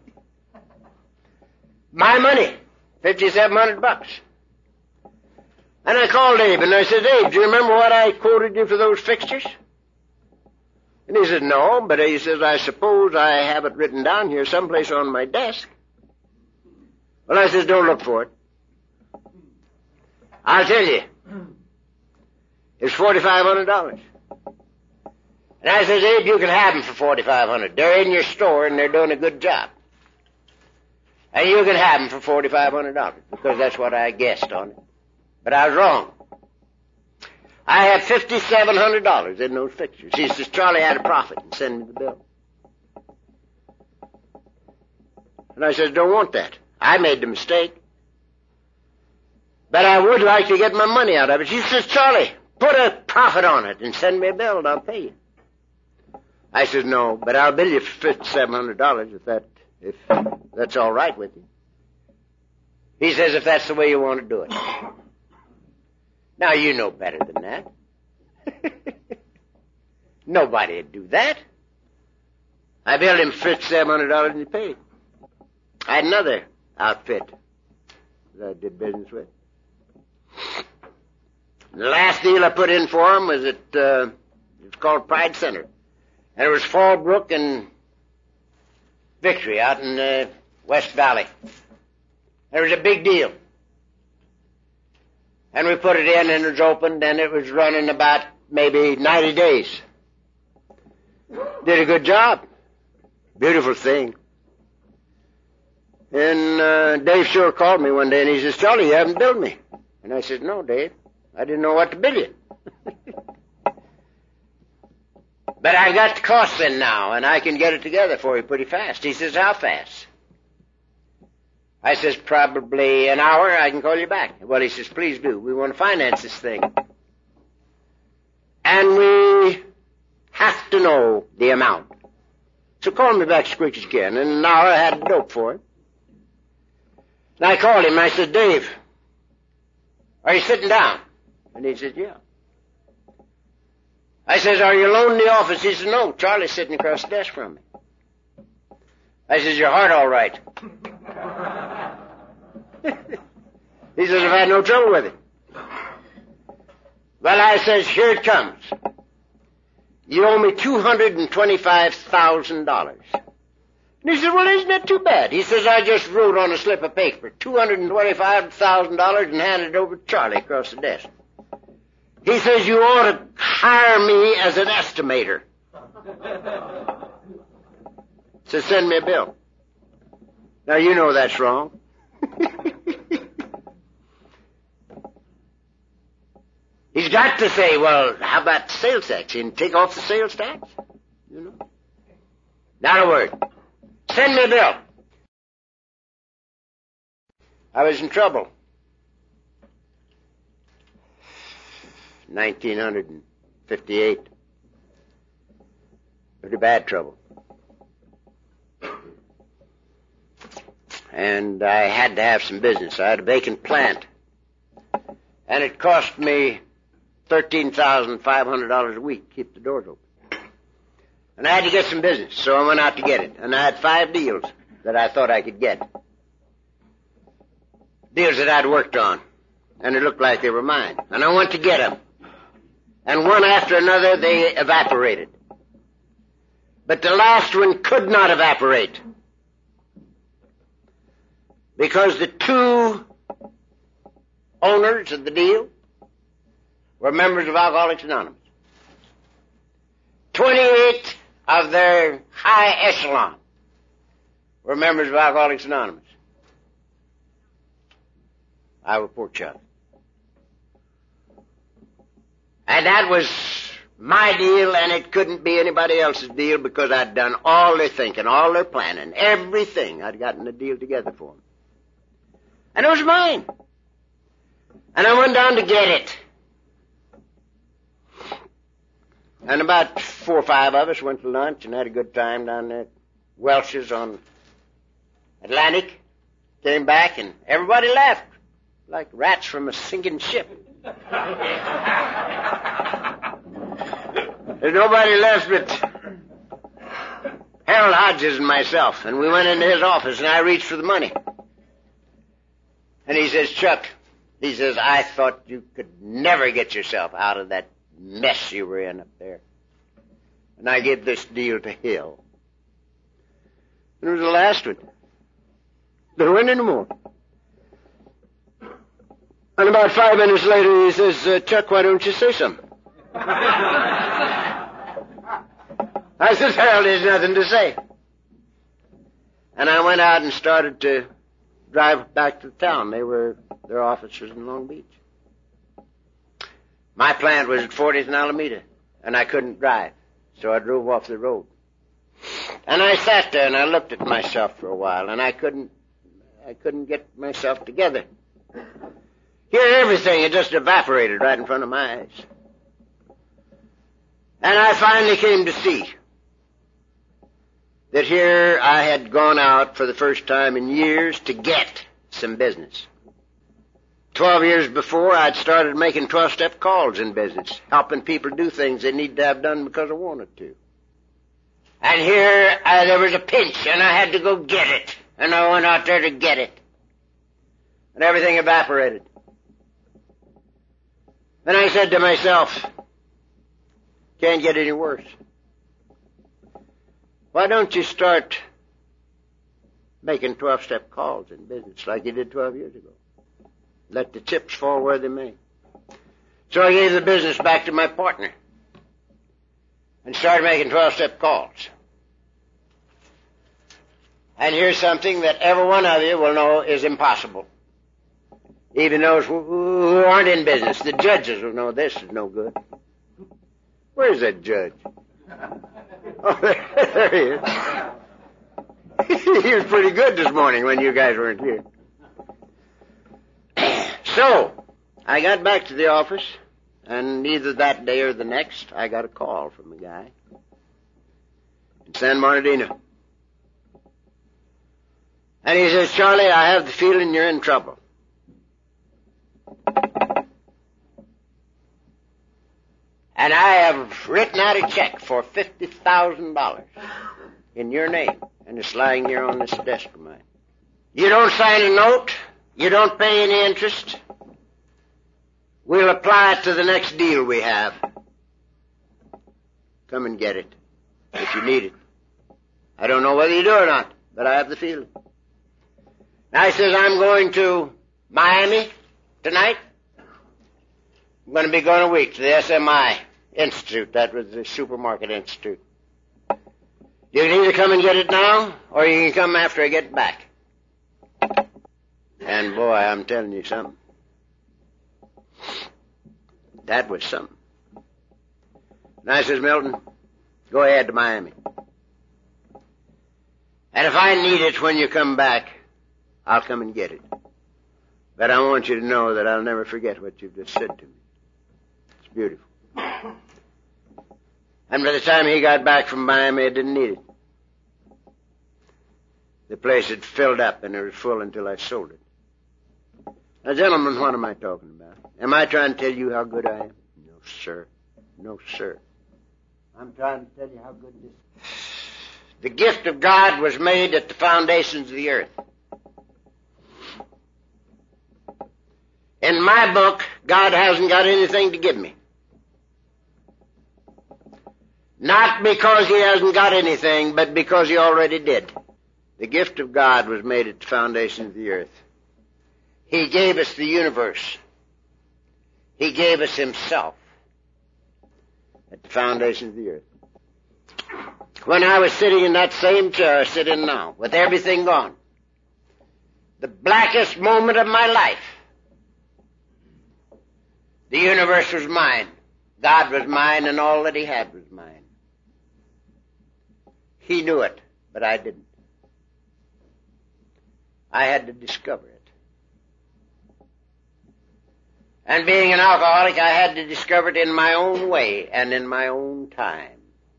Speaker 1: My money, $5,700. And I called Abe, and I said, Abe, do you remember what I quoted you for those fixtures? And he said, no, but he says, I suppose I have it written down here someplace on my desk. Well, I says, don't look for it. I'll tell you. It's $4,500. And I says, Abe, you can have them for $4,500. They're in your store, and they're doing a good job. And you can have them for $4,500, because that's what I guessed on it. But I was wrong. I had $5,700 in those fixtures. He says, Charlie had a profit and send me the bill. And I says, don't want that. I made the mistake. But I would like to get my money out of it. He says, Charlie, put a profit on it and send me a bill and I'll pay you. I says, no, but I'll bill you for $5,700 if that's all right with you. He says, if that's the way you want to do it. Now, you know better than that. Nobody'd do that. I billed him $5,700 and he paid. I had another outfit that I did business with. The last deal I put in for him was at, it's called Pride Center. And it was Fallbrook and Victory out in West Valley. It was a big deal. And we put it in and it was opened and it was running about maybe 90 days. Did a good job. Beautiful thing. And Dave Shore called me one day and he says, Charlie, you haven't billed me. And I said, no, Dave, I didn't know what to bill you. But I got the costs in now and I can get it together for you pretty fast. He says, how fast? I says, probably an hour, I can call you back. Well, he says, please do. We want to finance this thing. And we have to know the amount. So call me back as quick as you can. In an hour, I had the dope for it. And I called him, and I said, Dave, are you sitting down? And he said, yeah. I says, are you alone in the office? He says, no, Charlie's sitting across the desk from me. I says, your heart all right? He says, I've had no trouble with it. Well, I says, here it comes. You owe me $225,000. And he said, well, isn't that too bad? He says, I just wrote on a slip of paper, $225,000 and handed it over to Charlie across the desk. He says, you ought to hire me as an estimator. Says, send me a bill. Now, you know that's wrong. He's got to say, well, how about the sales tax? And take off the sales tax? You know? Not a word. Send me a bill. I was in trouble. 1958. Pretty bad trouble. And I had to have some business. I had a vacant plant. And it cost me $13,500 a week to keep the doors open. And I had to get some business, so I went out to get it. And I had 5 deals that I thought I could get. Deals that I'd worked on. And it looked like they were mine. And I went to get them. And one after another, they evaporated. But the last one could not evaporate. Because the 2 owners of the deal were members of Alcoholics Anonymous. 28 of their high echelon were members of Alcoholics Anonymous. I was poor chap. And that was my deal, and it couldn't be anybody else's deal because I'd done all their thinking, all their planning, everything. I'd gotten the deal together for them. And it was mine. And I went down to get it. And about 4 or 5 of us went to lunch and had a good time down there at Welch's on Atlantic. Came back and everybody laughed like rats from a sinking ship. There's nobody left but Harold Hodges and myself. And we went into his office and I reached for the money. And he says, Chuck, he says, I thought you could never get yourself out of that mess you were in up there. And I gave this deal to Hill. And it was the last one. There weren't any more. And about 5 minutes later, he says, Chuck, why don't you say something? I says, Harold, there's nothing to say. And I went out and started to drive back to town. Their office was in Long Beach. My plant was at 40th and Alameda, and I couldn't drive, so I drove off the road. And I sat there and I looked at myself for a while, and I couldn't get myself together. Here, everything had just evaporated right in front of my eyes. And I finally came to see that here I had gone out for the first time in years to get some business. 12 years before, I'd started making 12-step calls in business, helping people do things they need to have done because I wanted to. And here, there was a pinch, and I had to go get it. And I went out there to get it. And everything evaporated. And I said to myself, can't get any worse. Why don't you start making 12-step calls in business like you did 12 years ago? Let the chips fall where they may. So I gave the business back to my partner and started making 12-step calls. And here's something that every one of you will know is impossible. Even those who aren't in business. The judges will know this is no good. Where's that judge? Oh, there he is. He was pretty good this morning when you guys weren't here. So, I got back to the office, and either that day or the next, I got a call from a guy in San Bernardino. And he says, Charlie, I have the feeling you're in trouble. And I have written out a check for $50,000 in your name, and it's lying here on this desk of mine. You don't sign a note. You don't pay any interest. We'll apply it to the next deal we have. Come and get it if you need it. I don't know whether you do or not, but I have the feeling. Now he says, I'm going to Miami tonight. I'm going to be going a week to the SMI Institute. That was the Supermarket Institute. You can either come and get it now, or you can come after I get back. And boy, I'm telling you something. That was something. And I says, Milton, go ahead to Miami. And if I need it when you come back, I'll come and get it. But I want you to know that I'll never forget what you've just said to me. It's beautiful. And by the time he got back from Miami, I didn't need it. The place had filled up, and it was full until I sold it. Now, gentlemen, what am I talking about? Am I trying to tell you how good I am? No, sir. No, sir. I'm trying to tell you how good this is. The gift of God was made at the foundations of the earth. In my book, God hasn't got anything to give me. Not because he hasn't got anything, but because he already did. The gift of God was made at the foundation of the earth. He gave us the universe. He gave us himself at the foundation of the earth. When I was sitting in that same chair I sit in now, with everything gone, the blackest moment of my life, the universe was mine. God was mine, and all that he had was mine. He knew it, but I didn't. I had to discover it. And being an alcoholic, I had to discover it in my own way and in my own time.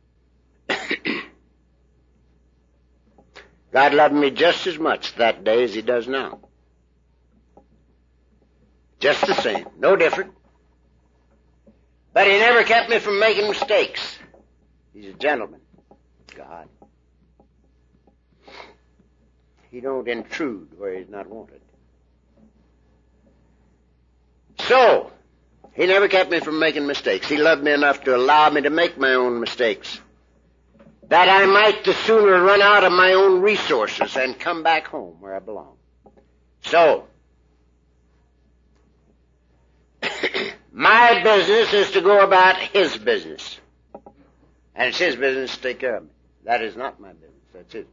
Speaker 1: God loved me just as much that day as he does now. Just the same, no different. But he never kept me from making mistakes. He's a gentleman, God. He don't intrude where he's not wanted. So, he never kept me from making mistakes. He loved me enough to allow me to make my own mistakes, that I might the sooner run out of my own resources and come back home where I belong. So, my business is to go about his business. And it's his business to take care of me. That is not my business. That's his business.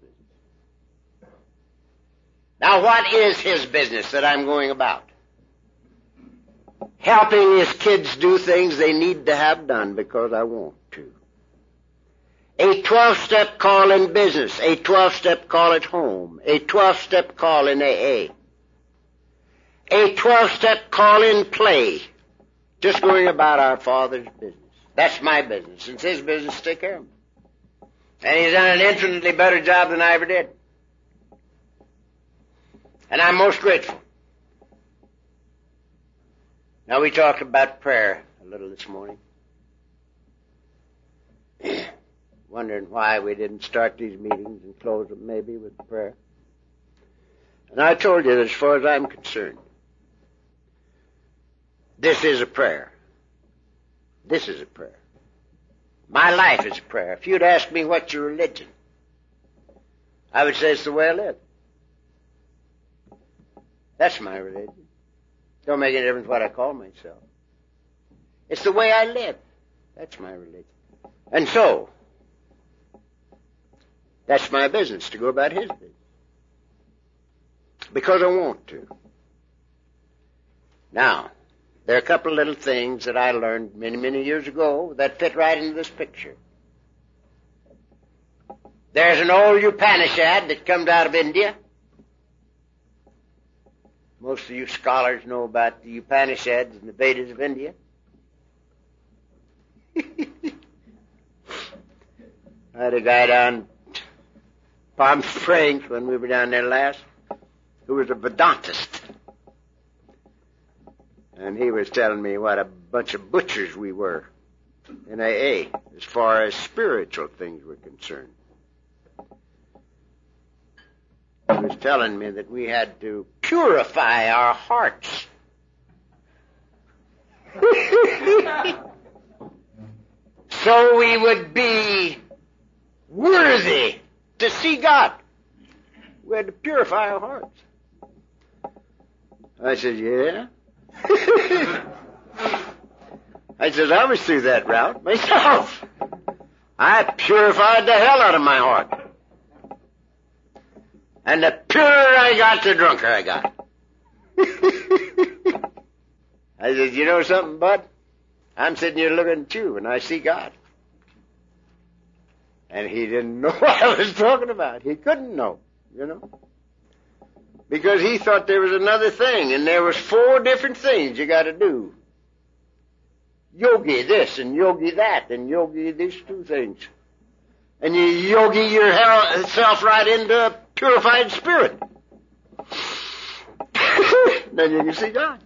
Speaker 1: Now, what is his business that I'm going about? Helping his kids do things they need to have done because I want to. A 12-step call in business, a 12-step call at home, a 12-step call in AA, a 12-step call in play, just going about our Father's business. That's my business. It's his business to take care of me. And he's done an infinitely better job than I ever did. And I'm most grateful. Now, we talked about prayer a little this morning. Wondering why we didn't start these meetings and close them maybe with prayer. And I told you that as far as I'm concerned, this is a prayer. This is a prayer. My life is a prayer. If you'd ask me what's your religion, I would say it's the way I live. That's my religion. Don't make any difference what I call myself. It's the way I live. That's my religion. And so, that's my business, to go about his business. Because I want to. Now, there are a couple of little things that I learned many, many years ago that fit right into this picture. There's an old Upanishad that comes out of India. Most of you scholars know about the Upanishads and the Vedas of India. I had a guy down Palm Springs when we were down there last who was a Vedantist. And he was telling me what a bunch of butchers we were in AA as far as spiritual things were concerned. He was telling me that we had to purify our hearts. So we would be worthy to see God. We had to purify our hearts. I said, yeah. I said, I was through that route myself. I purified the hell out of my heart. And the purer I got, the drunker I got. I said, you know something, bud? I'm sitting here looking at you, and I see God. And he didn't know what I was talking about. He couldn't know, you know. Because he thought there was another thing, and there was 4 different things you got to do. Yogi this, and yogi that, and yogi these 2 things. And you yogi yourself right into a purified spirit. Then you can see God.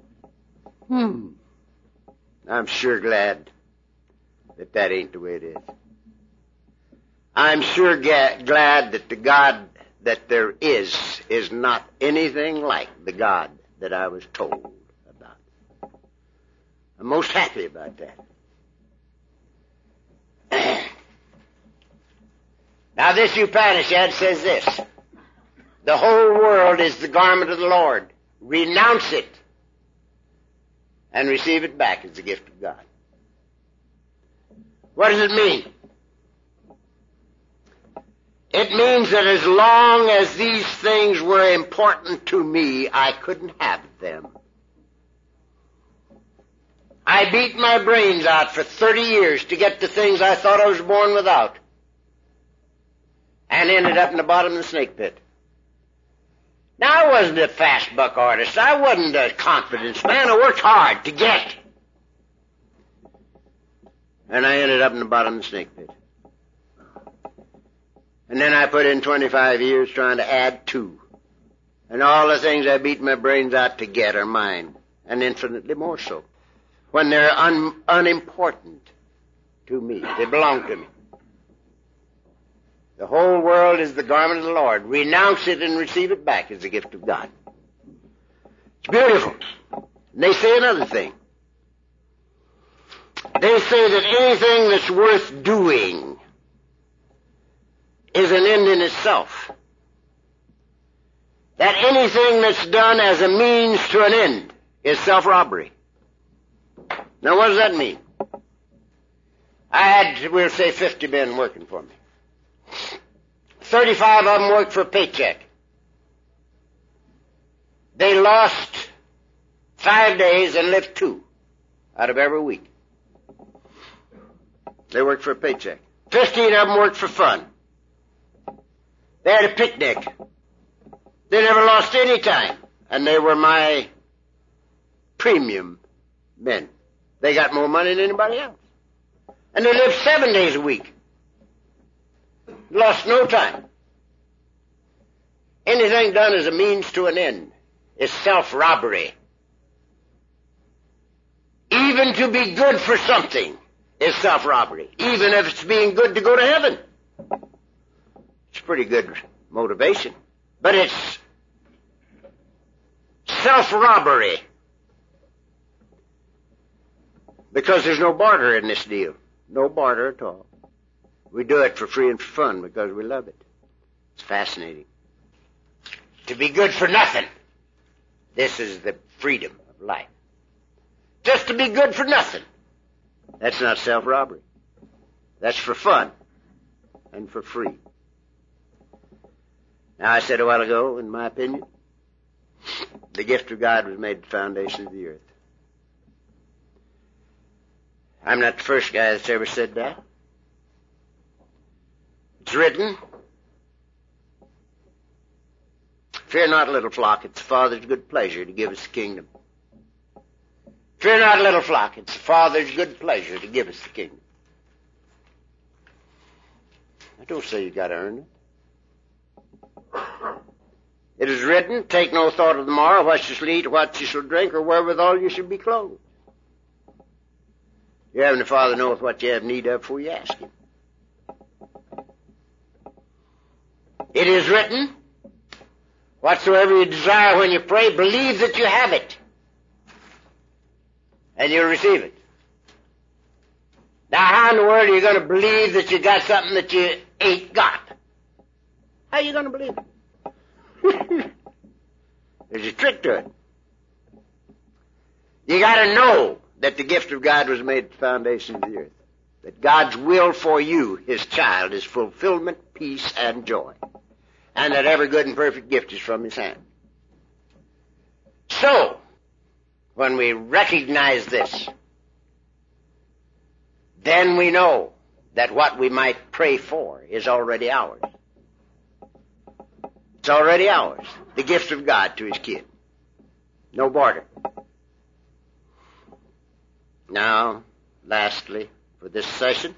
Speaker 1: I'm sure glad that ain't the way it is. I'm sure glad that the God that there is not anything like the God that I was told about. I'm most happy about that. Now this Upanishad says this: the whole world is the garment of the Lord. Renounce it and receive it back as the gift of God. What does it mean? It means that as long as these things were important to me, I couldn't have them. I beat my brains out for 30 years to get the things I thought I was born without, and ended up in the bottom of the snake pit. Now, I wasn't a fast buck artist. I wasn't a confidence man. I worked hard to get. And I ended up in the bottom of the snake pit. And then I put in 25 years trying to add 2. And all the things I beat my brains out to get are mine, and infinitely more so. When they're unimportant to me. They belong to me. The whole world is the garment of the Lord. Renounce it and receive it back as the gift of God. It's beautiful. And they say another thing. They say that anything that's worth doing is an end in itself. That anything that's done as a means to an end is self-robbery. Now, what does that mean? I had, we'll say, 50 men working for me. 35 of them worked for a paycheck. They lost 5 days and lived 2 out of every week. They worked for a paycheck. 15 of them worked for fun. They had a picnic. They never lost any time. And they were my premium men. They got more money than anybody else. And they lived 7 days a week. Lost no time. Anything done as a means to an end is self-robbery. Even to be good for something is self-robbery. Even if it's being good to go to heaven. It's pretty good motivation. But it's self-robbery. Because there's no barter in this deal. No barter at all. We do it for free and for fun because we love it. It's fascinating. To be good for nothing. This is the freedom of life. Just to be good for nothing. That's not self-robbery. That's for fun and for free. Now, I said a while ago, in my opinion, the gift of God was made the foundation of the earth. I'm not the first guy that's ever said that. It's written, fear not, little flock, it's the Father's good pleasure to give us the kingdom. Fear not, little flock, it's the Father's good pleasure to give us the kingdom. I don't say you got to earn it. It is written, take no thought of the morrow, what you shall eat, what you shall drink, or wherewithal you shall be clothed. Your Heavenly Father knoweth what you have need of before you ask Him. It is written, whatsoever you desire when you pray, believe that you have it, and you'll receive it. Now, how in the world are you going to believe that you got something that you ain't got? How are you going to believe it? There's a trick to it. You got to know that the gift of God was made at the foundation of the earth. That God's will for you, His child, is fulfillment, peace, and joy. And that every good and perfect gift is from His hand. So, when we recognize this, then we know that what we might pray for is already ours. It's already ours. The gift of God to His kid. No border. Now, lastly, for this session,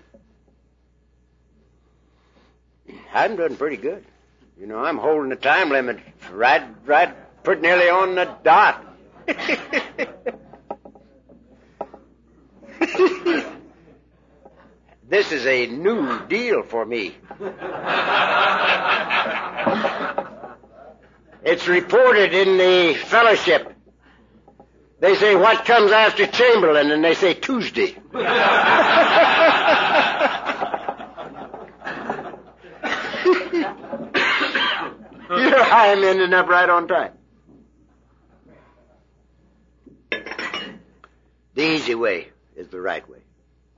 Speaker 1: I'm doing pretty good. You know, I'm holding the time limit right pretty nearly on the dot. This is a new deal for me. It's reported in the fellowship. They say, what comes after Chamberlain? And they say, Tuesday. Here I am ending up right on time. The easy way is the right way.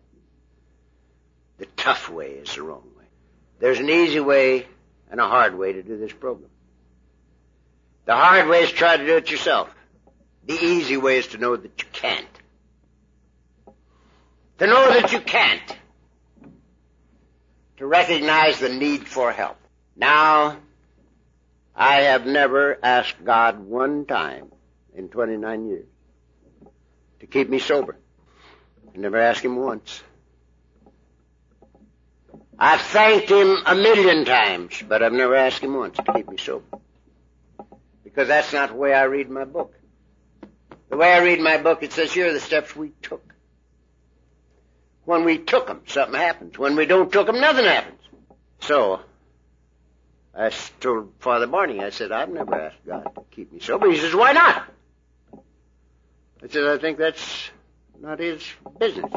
Speaker 1: The tough way is the wrong way. There's an easy way and a hard way to do this program. The hard way is to try to do it yourself. The easy way is to know that you can't. To know that you can't. To recognize the need for help. Now, I have never asked God one time in 29 years to keep me sober. I never asked Him once. I've thanked Him 1,000,000 times, but I've never asked Him once to keep me sober. Because that's not the way I read my book. The way I read my book, it says here are the steps we took. When we took them, something happens. When we don't took them, nothing happens. So, I told Father Barney, I said, I've never asked God to keep me sober. He says, why not? I said, I think that's not His business.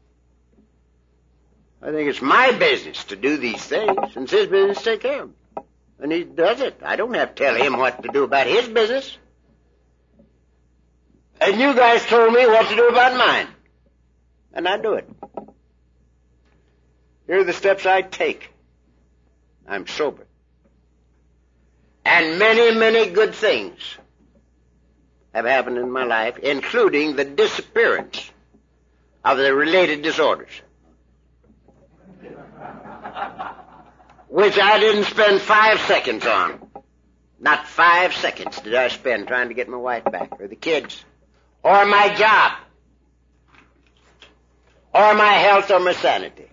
Speaker 1: I think it's my business to do these things, and it's His business to take care of them. And He does it. I don't have to tell Him what to do about His business. And you guys told me what to do about mine. And I do it. Here are the steps I take. I'm sober. And many, many good things have happened in my life, including the disappearance of the related disorders, which I didn't spend 5 seconds on. Not 5 seconds did I spend trying to get my wife back, or the kids, or my job, or my health, or my sanity.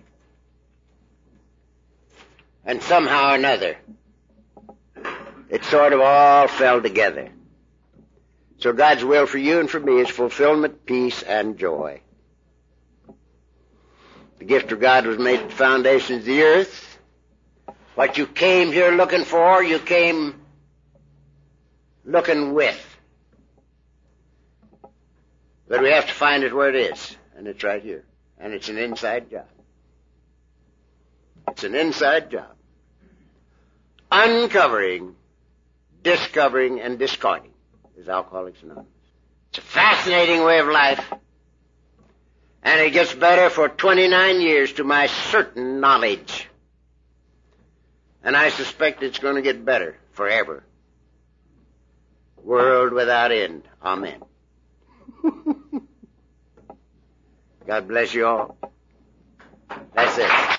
Speaker 1: And somehow or another, it sort of all fell together. So God's will for you and for me is fulfillment, peace, and joy. The gift of God was made at the foundations of the earth. What you came here looking for, you came looking with. But we have to find it where it is, and it's right here. And it's an inside job. It's an inside job. Uncovering, discovering, and discarding is Alcoholics Anonymous. It's a fascinating way of life. And it gets better for 29 years to my certain knowledge. And I suspect it's going to get better forever. World without end. Amen. God bless you all. That's it.